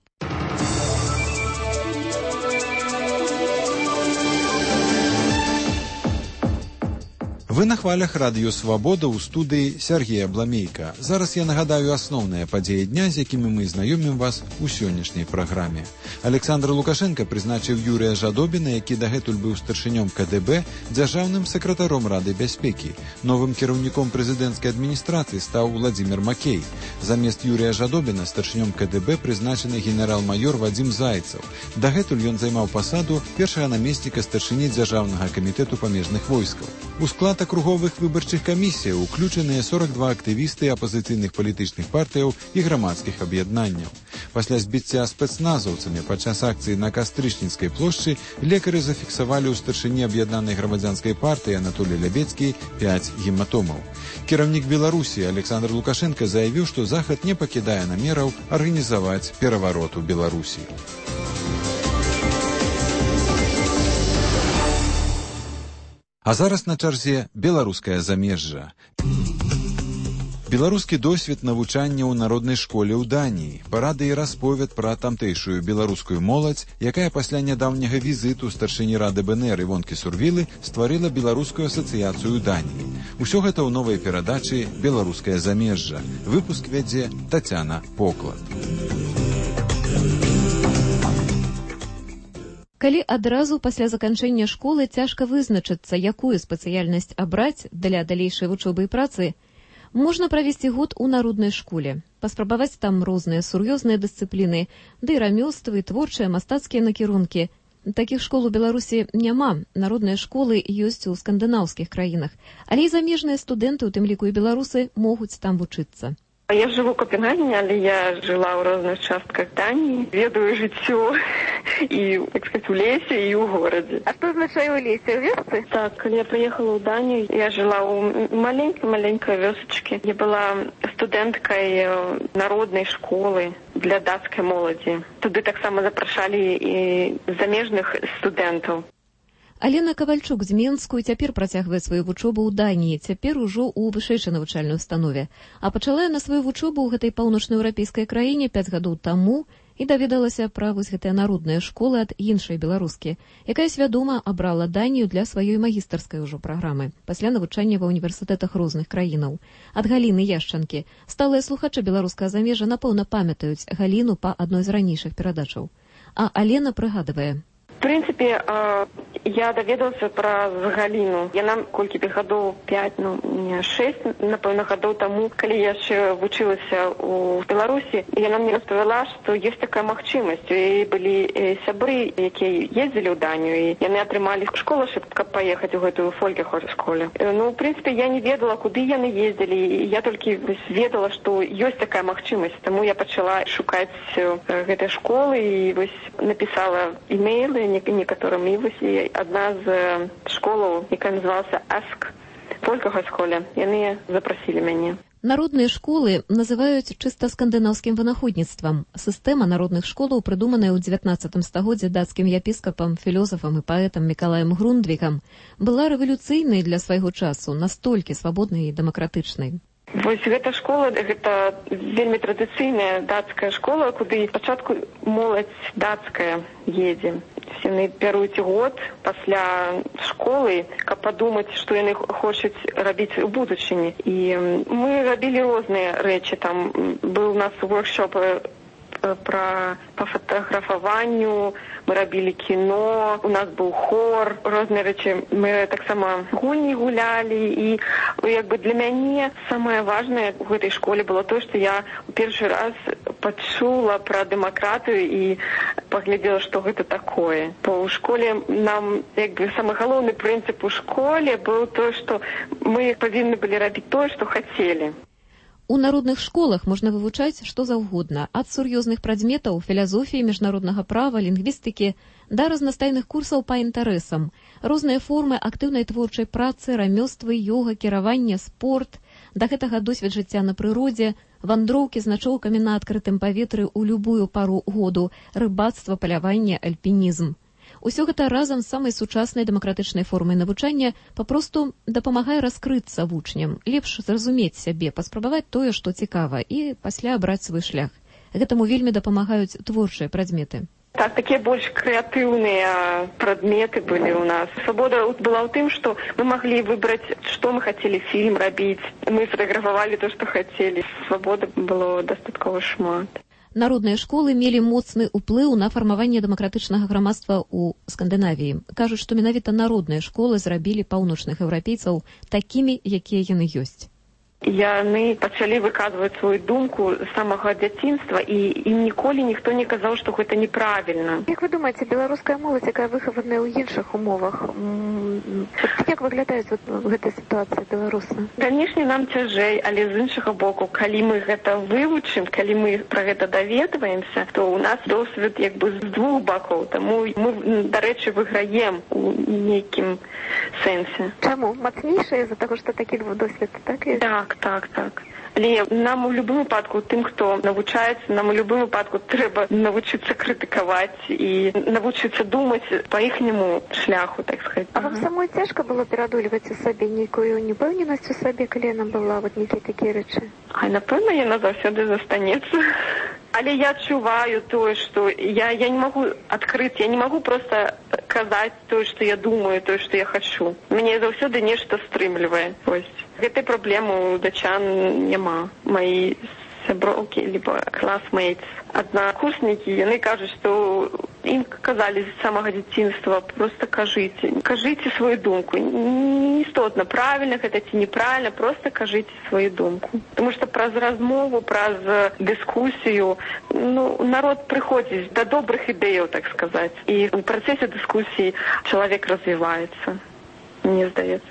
Вы на хвалях радыё «Свабода» ў студыі Сергея Бламейка. Зараз я нагадаю асноўныя падзеі дня, з якімі мы знаёмім вас у сённяшняй праграме. Александр Лукашенко прызначыў Юрыя Жадобіна, які дагэтуль быў старшынём ка дэ бэ, дзяржаўным сакратаром Рады бяспекі. Новым кіраўніком прэзідэнцкай адміністрацыі стаў Владзімір Макей. Замест Юрія Жадобіна старшынём ка дэ бэ прызначаны генерал-маёр Вадзім Зайцаў. Дагэтуль ён займаў пасаду першага намесніка старшыні дзяржаўнага камітэту памежных войскаў. У склад акруговых выбарчых камісіяў уключаныя сорок два актывісты апазіцыйных палітычных партыяў і грамадскіх аб'яднанняў. Пасля збіцця спецназаўцамі падчас акцыі на Кастрычніцкай плошчы лекары зафіксавалі ў старшыні аб'яднанай грамадзянскай партыі Анатолій Лябецкі пяць гематомаў. Кіраўнік Беларусі Александр Лукашенко заявіў, што Захад не пакідае намераў арганізаваць пераварот у Беларусі. А зараз на чарзе беларускае замежжа. Беларускі досвед навучання ў народнай школе ў Даніі, парады і расповед пра тамтэйшую беларускую моладзь, якая пасля нядаўняга візіту старшыні Рады бэ эн эр Івонкі Сурвілы стварыла беларускую асацыяцыю Даніі. Усё гэта ў новай перадачы «Беларускае замежжа». Выпуск вядзе Тацяна Поклад. Калі адразу пасля заканчэння школы цяжка вызначыцца, якую спецыяльнасць абраць для далейшай вучобы і працы, можна правесці год у народнай школе, паспрабаваць там розныя сур'ёзныя дысцыпліны, ды і рамёствы, творчыя, мастацкія накірункі. Такіх школ у Беларусі няма, народныя школы ёсць у скандынаўскіх краінах, але і замежныя студэнты, у тым ліку і беларусы, могуць там вучыцца. Я живу в Копенгагене, але я жила ў розных частках Дании. Ведаю жыццё і, так сказать, у лесе і ў горадзе. А што значае ў лесе? У вёсцы? Так, калі я приехала ў Данию, я жила ў маленькай-маленькай вёсачке. Я была студэнткай народнай школы для дацкай моладзі. Туды таксама запрашалі і замежных студэнтаў. Алена Кавальчук з Менску цяпер працягвае сваю вучобу ў Даніі, цяпер ужо ў вышэйшай навучальнай установе. А пачала яна сваю вучобу ў гэтай паўночнаеўрапейскай краіне пяць гадоў таму і даведалася пра вось гэтыя народныя школы ад іншай беларускі, якая свядома абрала Данію для сваёй магістарскай ужо праграмы, пасля навучання ва ўніверсітэтах розных краінаў. Ад Галіны Яшчанкі, сталыя слухачы беларускага замежжа, напэўна, памятаюць Галіну па адной з ранейшых перадачаў. А Алена прыгадвае. В принципе, я даведалася пра Галіну. Яна колькі гадоў пяць, ну, не шэсць, напэўна, гадоў таму, калі я яшчэ вучылася ў Беларусі, яна мне распавяла, што ёсць такая магчымасць. У яе былі сябры, якія ездзілі ў Данію, і яны атрымалі школашып, каб паехаць у гэтую фольгехош-школу. Ну, в принципе, я не ведала, куды яны ездзілі, і я толькі ведала, што ёсць такая магчымасць. Таму я пачала шукаць гэтай школы і вось напісала імейлы некаторым, і вось адна з школаў, якая называлася АСК, фольгехош-школе, яны запрасілі мяне. Народныя школы называюць чыста скандынаўскім вынаходніцтвам. Сістэма народных школаў прыдуманая ў дзевятнаццатым стагоддзі дацкім епіскапам, філёзафам і паэтам Мікалаем Грундвігам, была рэвалюцыйнай для свайго часу, настолькі свабоднай і дэмакратычнай. Вось гэта школа, гэта вельмі традыцыйная дацкая школа, куды спачатку моладзь дацкая едзе. Яны бяруць год пасля школы, каб падумаць, што яны хочуць рабіць у будучыні. І мы рабілі розныя рэчы. Там быў у нас воркшоп пра па фотаграфаванню, мы рабілі кіно, у нас быў хор, розныя рэчы. Мы таксама гульні гулялі, і як бы для мяне самае важнае ў гэтай школе было то, што я ў першы раз пачула пра дэмакратыю і паглядзела, што гэта такое. Бо ў школе нам, як бы, самы галоўны прынцып у школе быў то, што мы павінны былі рабіць тое, што хацелі. У народных школах можна вывучаць што заўгодна, ад сур'ёзных прадметаў філазофіі, міжнароднага права, лінгвістыкі да разнастайных курсаў па інтарэсам, розныя формы актыўнай творчай працы, рамёствы, ёга, кіраванне, спорт, да гэтага досвед жыцця на прыродзе, вандроўкі з начоўкамі на адкрытым паветры ў любую пару году, рыбацтва, паляванне, альпінізм. Усё гэта разам з самай сучаснай дэмакратычнай формай навучання папросту дапамагае раскрыцца вучням, лепш зразумець сябе, паспрабаваць тое, што цікава, і пасля абраць свой шлях. Гэтаму вельмі дапамагаюць творчыя прадметы. Так, такія больш крэатыўныя прадметы былі ў нас. Свабода была ў тым, што мы маглі выбраць, што мы хацелі фільм рабіць. Мы фатаграфавалі то, што хацелі. Свабоды было дастаткова шмат. Народныя школы мелі моцны ўплыў на фармаванне дэмакратычнага грамадства ў Скандынавіі. Кажуць, што менавіта народныя школы зрабілі паўночных еўрапейцаў такімі, якія яны ёсць. Яны пачалі выказваць сваю думку з самага дзяцінства, і ім ніколі ніхто не казаў, што гэта неправільна. Як вы думаеце, беларуская моладзь, якая выхаваная ў іншых умовах, як выглядаюць гэтая сітуацыя беларуса? Канешне, нам цяжэй, але з іншага боку, калі мы гэта вывучым, калі мы пра гэта даведваемся, то ў нас досвед як бы з двух бакоў, таму мы, дарэчы, выйграем у нейкім сэнсе. Чаму? Мацнейшая з-за таго, што такі досвед, так? Так. Так, так. Але нам у любым выпадку, тым, хто навучаецца, нам у любым выпадку трэба навучыцца крытыкаваць і навучыцца думаць па іхняму шляху, так сказаць. А вам самой цяжка было перадольваць у сабе нейкую непэўненасць у сабе, калі яна была, вот нейкія такія рэчы? Ай, напэўна, яна заўсёды застанецца. Але я адчуваю тое, што я, я не магу адкрыць, я не магу проста казаць тое, што я думаю, тое, што я хачу. Мяне заўсёды нешта стрымлівае. Вось. Гэтай праблемы у дачан няма. Мои сяброўкі, либо класмейтс, аднакурснікі, яны кажуць, што ім казалі з самага дзяцінства, просто кажыце, кажыце сваю думку. Не істотна, правільна гэта ці неправільна, просто кажыце сваю думку. Тому што праз размову, праз дыскусію, ну, народ прыходзіць да добрых ідэяў, так сказаць. І ў працэсе дыскусіі чалавек развіваецца, мне здаецца.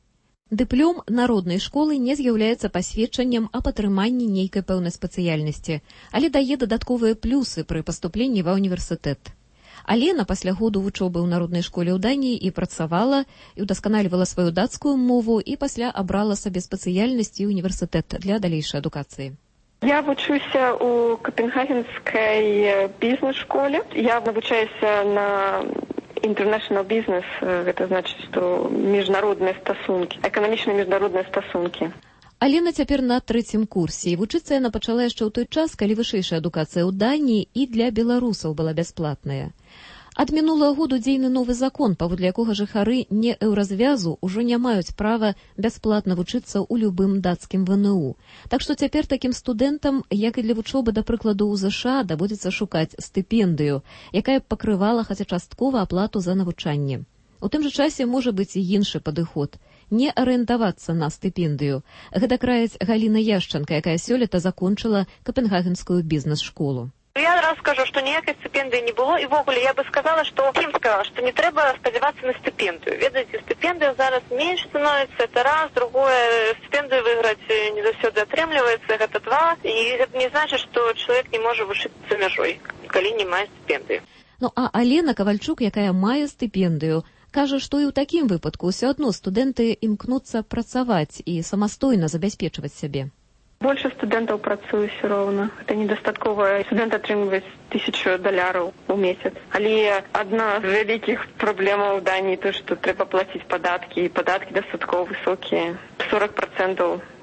Дыплом народнай школы не з'яўляецца пасведчаннем аб атрыманні нейкай пэўнай спецыяльнасці, але дае дадатковыя плюсы пры паступленні ва ўніверсітэт. Алена пасля году вучобы ў народнай школе ў Даніі і працавала, і ўдасканальвала сваю дацкую мову, і пасля абрала сабе спецыяльнасць і ўніверсітэт для далейшай адукацыі. Я вучуся ў Копенгагенскай бізнес-школе. Я навучаюся на international business, гэта значыць, што міжнародныя стасункі, эканамічныя міжнародныя стасункі. Алена цяпер на трэцім курсе, і вучыцца яна пачала яшчэ ў той час, калі вышэйшая адукацыя ў Даніі і для беларусаў была бясплатная. Ад мінулага году дзейны новы закон, паводле якога жыхары не еўразвязу ўжо не маюць права бясплатна вучыцца ў любым дацкім вэ эн у. Так што цяпер такім студэнтам, як і для вучобы, да прыкладу, ў ЗША, даводзіцца шукаць стыпендыю, якая б пакрывала хаця часткова аплату за навучанне. У тым жа часе можа быць і іншы падыход – не арыентавацца на стыпендыю. Гэта краяць Галіна Яшчанка, якая сёлета закончыла Копенгагенскую бізнес-школу. Я раз скажу, што ніякай стыпендыі не было, і ввогуле я бы сказала, што ім сказала, што не трэба спадзявацца на стыпендыю. Ведаеце, стыпендыя зараз менш становіцца, это раз, другое, стыпендыю выйграць не заўсёды атрымліваецца, гэта два, і гэта не значыць, што чалавек не можа вучыцца за мяжой, калі не мае стыпендыі. Ну, а Алена Кавальчук, якая мае стыпендыю, кажа, што і ў такім выпадку ўсё адно студэнты імкнуцца працаваць і самастойна забяспечваць сябе. Больше студэнтаў працуе ўсё роўна. Гэта недастаткова. Студэнт атрымлівае тысячу даляраў у месяц. Але адна з вялікіх праблемаў у Даніі то, што трэба плаціць падаткі, і падаткі дастаткова высокія. сорок процентаў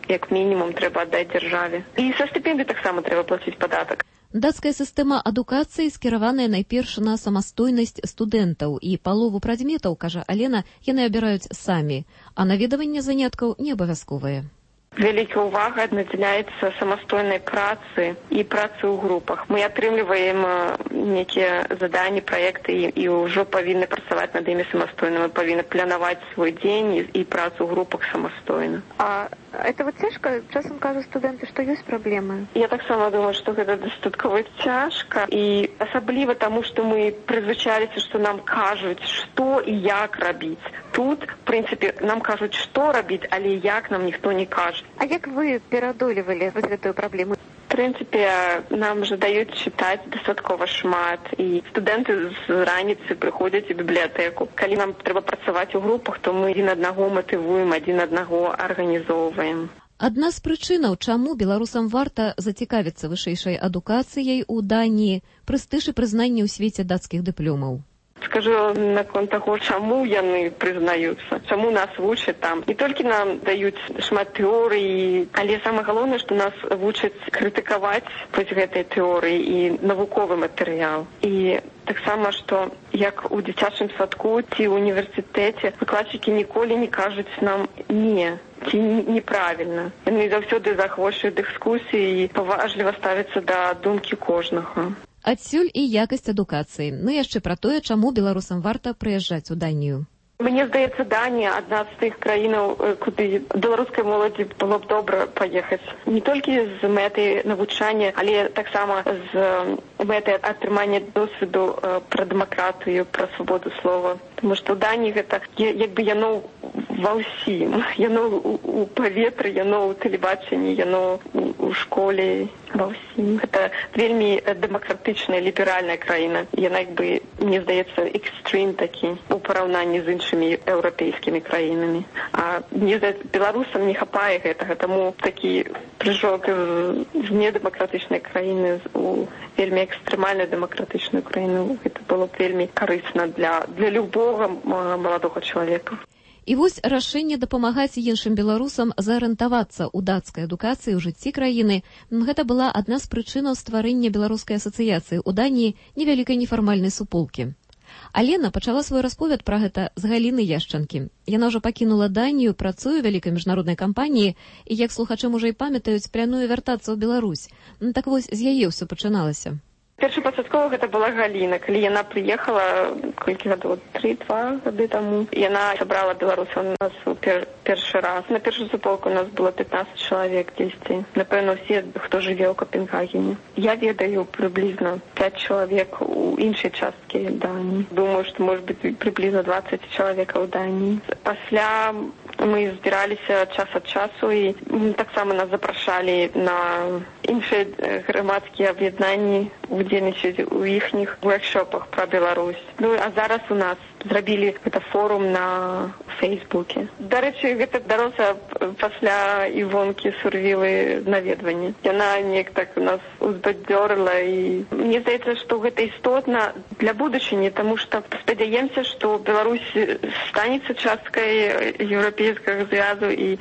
як мінімум трэба аддаць дзяржаве. І са стыпендый таксама трэба плаціць падатак. Дацкая сістэма адукацыі скіраваная найперш на самастойнасць студэнтаў, і палову прадметаў, кажа Алена, яны абіраюць самі, а наведаванне заняткаў не абавязковае. Вялікая ўвага надзяляецца самастойнай працы і працы ў групах. Мы атрымліваем нейкія заданні, праекты і, і ўжо павінны працаваць над імі самастойна. Мы павінны планаваць свой дзень і, і працу ў групах самастойна. А это вот цяжка? Часам кажуць студэнты, што ёсць праблемы. Я таксама думаю, што гэта дастаткова цяжка. І асабліва таму, што мы прызвычаліся, што нам кажуць, што і як рабіць. Тут, в прынцыпе, нам кажуць, што рабіць, але як нам ніхто не кажа. А як вы пераадолевалі вот гэтую праблему? В прынцыпе, нам жа даюць чытаць дастаткова шмат, і студэнты з раніцы прыходзяць у бібліятэку. Калі нам трэба працаваць у групах, то мы адзін аднаго матывуем, адзін аднаго арганізоўваем. Адна з прычынаў, чаму беларусам варта зацікавіцца вышэйшай адукацыяй у Даніі, прэстыж і прызнанне ў свеце дацкіх дыпломаў. Скажу наконт таго, чаму яны прызнаюцца, чаму нас вучаць там. Не толькі нам даюць шмат тэорыі, але самае галоўнае, што нас вучаць крытыкаваць проці гэтай тэорыі і навуковы матэрыял. І таксама, што як у дзіцячым садку ці ў універсітэце выкладчыкі ніколі не кажуць нам «не». Ці неправільна. Яны заўсёды захвочваюць дыскусіі і паважліва ставяцца да думкі кожнага. Адсюль і якасць адукацыі. Ну яшчэ пра тое, чаму беларусам варта прыязджаць у Данію. Мне здаецца, Данія адна з тых краінаў, куды беларускай моладзі было б добра паехаць. Не толькі з мэтай навучання, але таксама з мэтай атрымання досведу пра дэмакратыю, пра свабоду слова. Таму што ў Даніі гэта як бы яно ва ўсім. Яно ў паветры, яно ў тэлебачанні, яно ў школе, ва ўсім. Гэта вельмі дэмакратычная, ліберальная краіна. Яна як бы, мне здаецца, экстрым такі у параўнанні з іншымі еўрапейскімі краінамі. А мне здаецца, беларусам не хапае гэтага, таму такі прыжок з недэмакратычнай краіны у вельмі экстрэмальна дэмакратычную краіну, гэта было б вельмі карысна для, для любога маладога чалавека. І вось рашэнне дапамагаць іншым беларусам зарыентавацца ў дацкай адукацыі ў жыцці краіны. Гэта была адна з прычынаў стварэння беларускай асацыяцыі ў Даніі невялікай нефармальнай суполкі. Алена пачала свой расповед пра гэта з Галіны Яшчанкі. Яна ўжо пакінула Данію, працуе ў вялікай міжнароднай кампаніі і, як слухачам уже і памятаюць, плануе вяртацца ў Беларусь. Так вось, з яе ўсё пачыналася. Першапачаткова гэта была Галіна. Калі яна прыехала, колькі гадоў, тры-два гады таму, яна сабрала беларусаў у нас у пер, першы раз. На першую суполку у нас было пятнаццаць чалавек дзесьці. Напэўна, ўсе, хто жыве ў Копенгагене. Я ведаю прыблізна пяць чалавек у іншай часткі Даніі. Думаю, што, можа быць, прыблізна дваццаць чалавекаў у Даніі. Пасля мы збіраліся час ад часу і таксама нас запрашалі на іншыя грамадскія аб'яднанні удзельнічаць у іхніх воркшопах пра Беларусь. Ну, а зараз у нас зрабілі гэта форум на Фейсбуке. Дарэчы, гэта дароса пасля Івонкі Сурвілы наведвання. Яна неяк так у нас узбадзёрыла, і мне здаецца, што гэта істотна для будучыні, таму што спадзяемся, што Беларусь станецца часткай еўрапейскага звязу і,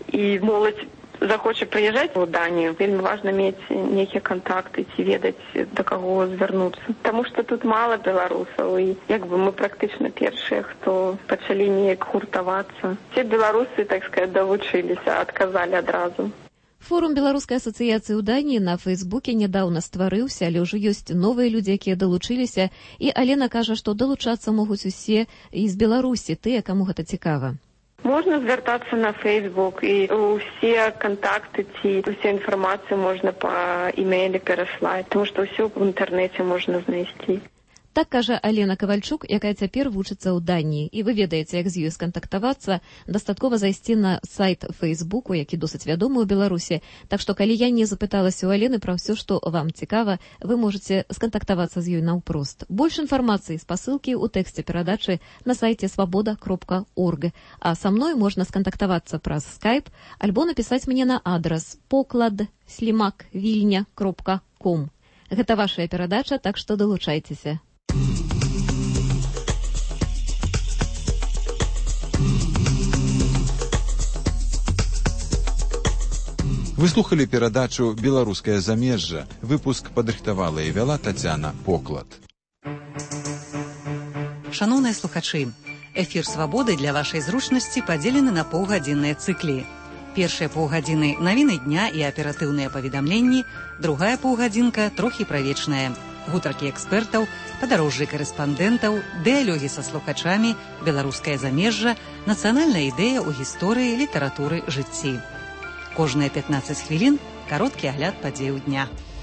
і моладзь захоча прыязджаць у Данію. Вельмі важна мець нейкія кантакты ці ведаць, да каго звярнуцца. Таму што тут мала беларусаў, і як бы мы практычна першыя, хто пачалі неяк гуртавацца. Все беларусы, так сказать, давучыліся, адказалі адразу. Форум беларускай асацыяцыі ў Даніі на Фейсбуке нядаўна стварыўся, але ўжо ёсць новыя людзі, якія далучыліся, і Алена кажа, што далучацца могуць усе і з Беларусі, тыя, каму гэта цікава. Можна звяртацца на Фейсбук, і ўсе кантакты ці ўсю інфармацыю можна па імейле пераслаць, тому што ўсё ў інтэрнэце можна знайсці. Так кажа Алена Кавальчук, якая цяпер вучыцца ў Даніі. І вы ведаеце, як з ёй скантактавацца, дастаткова зайсці на сайт Фейсбуку, які досыць вядомы ў Беларусі. Так што, калі я не запыталася ў Алены пра ўсё, што вам цікава, вы можаце скантактавацца з ёй наўпрост. Больш інфармацыі, спасылкі ў тэксце перадачы на сайце свабода кропка орг. А са мной можна скантактавацца праз скайп, альбо напісаць мне на адрас поклад слімак вільня кропка ком. Гэта вашая перадача, так што далучайцеся. Вы слухали перадачу «Беларускае замежжа». Выпуск падрыхтавала і вяла Тацяна Поклад. Шановныя слухачы, эфір «Свабоды» для вашай зручнасці падзелены на паўгадзінныя цыклі. Першыя паўгадзіны навіны дня і аператыўныя паведамленні, другая паўгадзінка трохі правечная. Гутаркі экспертаў, падарожжы карэспандэнтаў, дыялогі са слухачамі, беларускае замежжа, нацыянальная ідэя ў гісторыі, літаратуры, жыцці. Кожныя пятнаццаць хвілін кароткі агляд падзеяў дня.